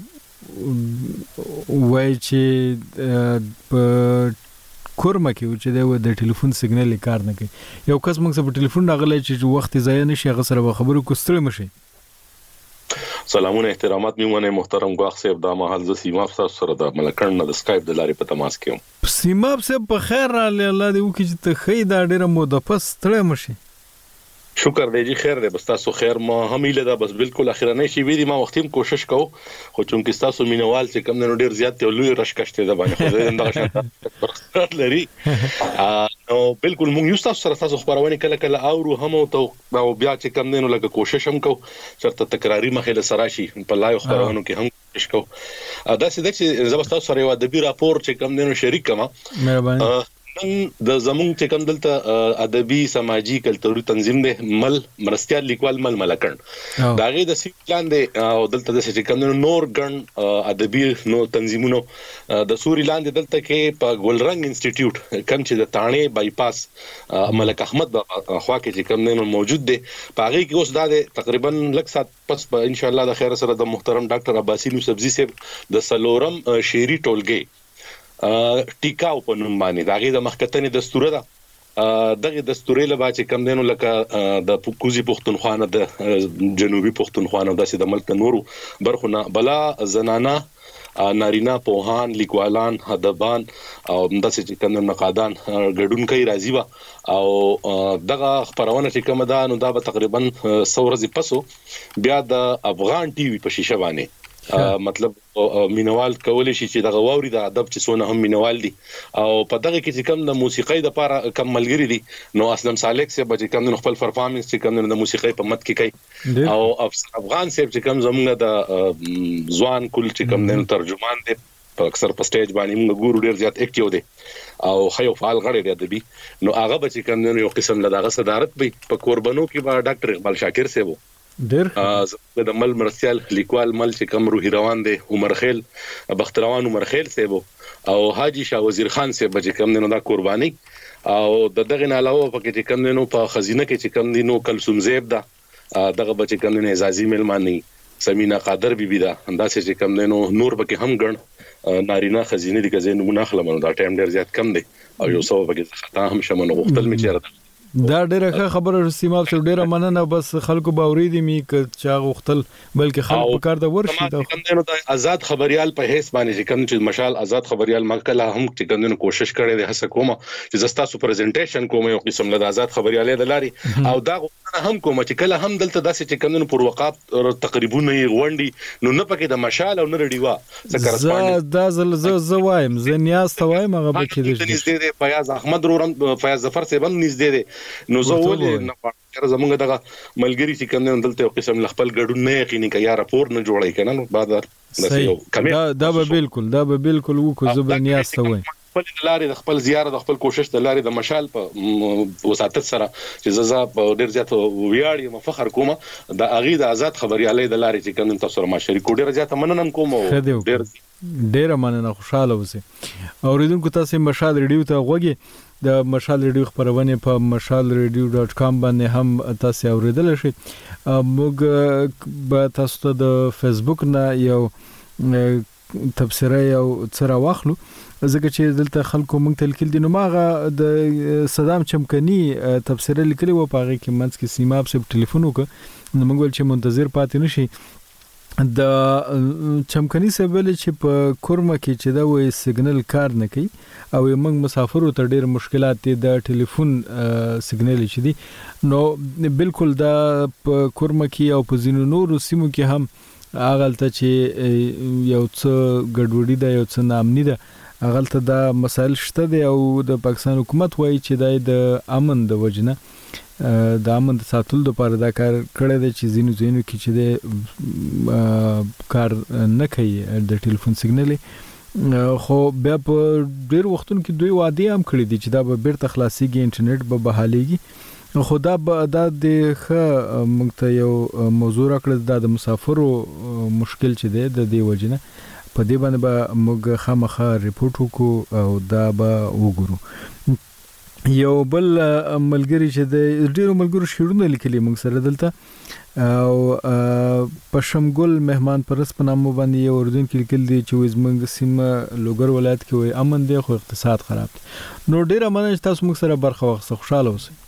وای چې په کورمه کې چې د ټلیفون سیګنال کار نه کوي یو کس موږ سره په ټلیفون راغلی چې وخت ضایع نشي هغه سره خبرو کوستره مشي سلامونه احترامات میونه محترم غواخ صاحب دا مهال ز سیما صاحب سره د ملکن د سکایپ د لارې په تماس کې سیما صاحب په خیر را الله دې وکړي چې ته خې دا ډیره موده پس تړه مشي شکر دی جی خیر دی بس تاسو خیر ما هم ایله دا بس بالکل اخرنه شي وی دي ما وختیم کوشش کو خو چونکه تاسو مینوال چې کم نه ډیر زیات ته لوی رشکشته ده باندې خو دغه شان لري نو بالکل موږ یو تاسو خبرونه کله کله اورو هم او بیا چې کم نه لګه کوشش هم کو چرته تکراری مخې له سراشي په لایو خبرونه کې هم کوشش کو دا چې زبستا سره یو ادبي راپور چې کم نه شریک کما مهرباني د زمونږ چې کوم دلته ادبي سماجی کلتوري تنظیم دی مل مرستيال لیکوال مل ملکن دا غي د سی پلان دی او دلته د چې کوم نور ګن ادبي نو تنظیمونو د سوري لاندې دلته کې په ګلرنګ انسټیټیوټ کوم چې د تانه بایپاس ملک احمد خوا کې چې کوم نه موجود دی پاغي کې اوس دا تقریبا لک سات پس ان شاء الله د خیر سره د محترم ډاکټر عباسی یوسفزی صاحب د سلورم شيري ټولګي ټیکاو په نوم باندې داغه د مخکتنې دستور ده دغه دستوري له باندې کم دینو لکه د کوزي پښتونخوا نه د جنوبي پښتونخوا نه د ملک نورو برخونه بلا زنانه نارینا پوهان لیکوالان ادبان او داسې چې کوم نقادان ګډون کوي راځي وا او دغه خبرونه چې کوم ده نو دا به تقریبا 100 ورځې پسو بیا د افغان ټي وي په شیشه باندې مطلب مینوال کولای شي چې دغه ووري د ادب چې سونه هم مینوال دي او په دغه کې چې کوم د موسیقۍ د لپاره کم ملګری دي نو اسلم صالح سه به کوم خپل پرفارمنس چې کوم د موسیقۍ په مت کې کوي او افغان سه چې کوم زموږ د ځوان کول چې کوم د ترجمان دي په اکثر په سټیج باندې موږ ګورو ډیر زیات اکټیو دي او خیو فعال غړي دي ادبي نو هغه به چې کوم یو قسم لداغه صدارت به په قربانو کې به ډاکټر اقبال شاکر سه وو ډیر د مل مرستيال لیکوال مل چې کوم روحي روان دي عمر خیل بختروان عمر خیل سیبو او حاجی شاه وزیر خان سیب چې کوم نو دا قرباني او دغه نه علاوه پکې چې کوم نو په خزینه کې چې کوم نو کلثوم زیب دا دغه بچ کوم نو اعزازي ملمانی سمینا قادر بیبي دا انداسې چې کوم نو نور پکې هم ګڼ نارینه خزینه دي که زین مناخلمنو دا ټایم ډیر زیات کم دی او یو څو پکې خطا هم شمنو وختل می چیرته دا ډیره خبره سیماب چې ډیره مننه بس خلکو باوري دي می ک چا غختل بلکې خلک په کار د ورشي د آزاد خبريال په هیڅ باندې چې کوم چې مشال آزاد خبريال مکله هم چې کوم کوشش کړي د هڅه کومه چې زستا سپریزنټیشن کوم یو قسم له آزاد خبريال د لاري او دا هم کوم چې کله هم دلته داسې چې کوم پر وقات تقریبا نه غونډي نو نه پکې د مشال او نه رډیوا څنګه دا زل وایم زنیاس توایم هغه پکې دي نږدې فیاض احمد رورم فیاض ظفر سیبم نږدې دي نو زه ولې نه زمونږ دغه ملګری چې کوم دلته یو قسم خپل ګډون نه یقیني کوي یا راپور نه جوړای کنه نو بعد دا به بالکل وکړو زبنیاس ته وای خپل لارې د خپل زیاره د خپل کوشش د لارې د مشال په وساتت سره چې ززا په ډیر زیات ویاړ یم فخر کوم د اغي د آزاد خبريالۍ د لارې چې کوم تاسو سره ما شریک ډیر زیات مننم کوم ډیر مننه خوشاله اوسئ اوریدونکو تاسو مشال ریډیو ته غوږی د مشال ریډیو خبرونه په mashalradio.com باندې هم تاسو اوریدل شئ موږ به تاسو ته د فیسبوک نه یو تبصره یو څرا واخلو ځکه چې دلته خلکو مونږ تلکل دي نو ماغه د صدام چمکني تبصره لیکلي و پاغه کې منځ کې سیماب سره ټلیفون وکړ نو موږ ول چې منتظر پاتې نشي د چمکني سبل چې په کورمه کې چې دا وې سیګنل کار نه کوي او موږ مسافرو ته ډېر مشکلات دي د ټلیفون سیګنل چې دي نو بالکل دا په کورمه کې او په زینو نورو سیمو کې هم اغلته چې یو څه ګډوډي ده یو څه نامني ده اغلته دا مسائل شته دي او د پاکستان حکومت وایي چې د امن د وجنه د امن د ساتلو لپاره دا کار کړی دی چې زینو کې چې د کار نه کوي د ټلیفون سیګنل خو بیا په ډیر وختونو کې دوی وعده هم کړی دي چې دا به بیرته خلاصيږي انټرنیټ به بحاليږي خو دا د ښه موږ ته یو موضوع راکړه د مسافرو مشکل چې دی د دې وجنه په دې باندې به موږ خامخا ریپورت وکړو او دا به وګورو یو بل ملګری چې د ډیرو ملګرو شیرونه لیکلي موږ سره دلته او پشمګل مهمان پرس په نامه باندې یو اردن کې لیکل دي چې زموږ سیمه لوګر ولایت کې وي امن دی خو اقتصاد خراب دی نو ډیره مننه تاسو موږ سره برخه واخیسته خوشاله اوسئ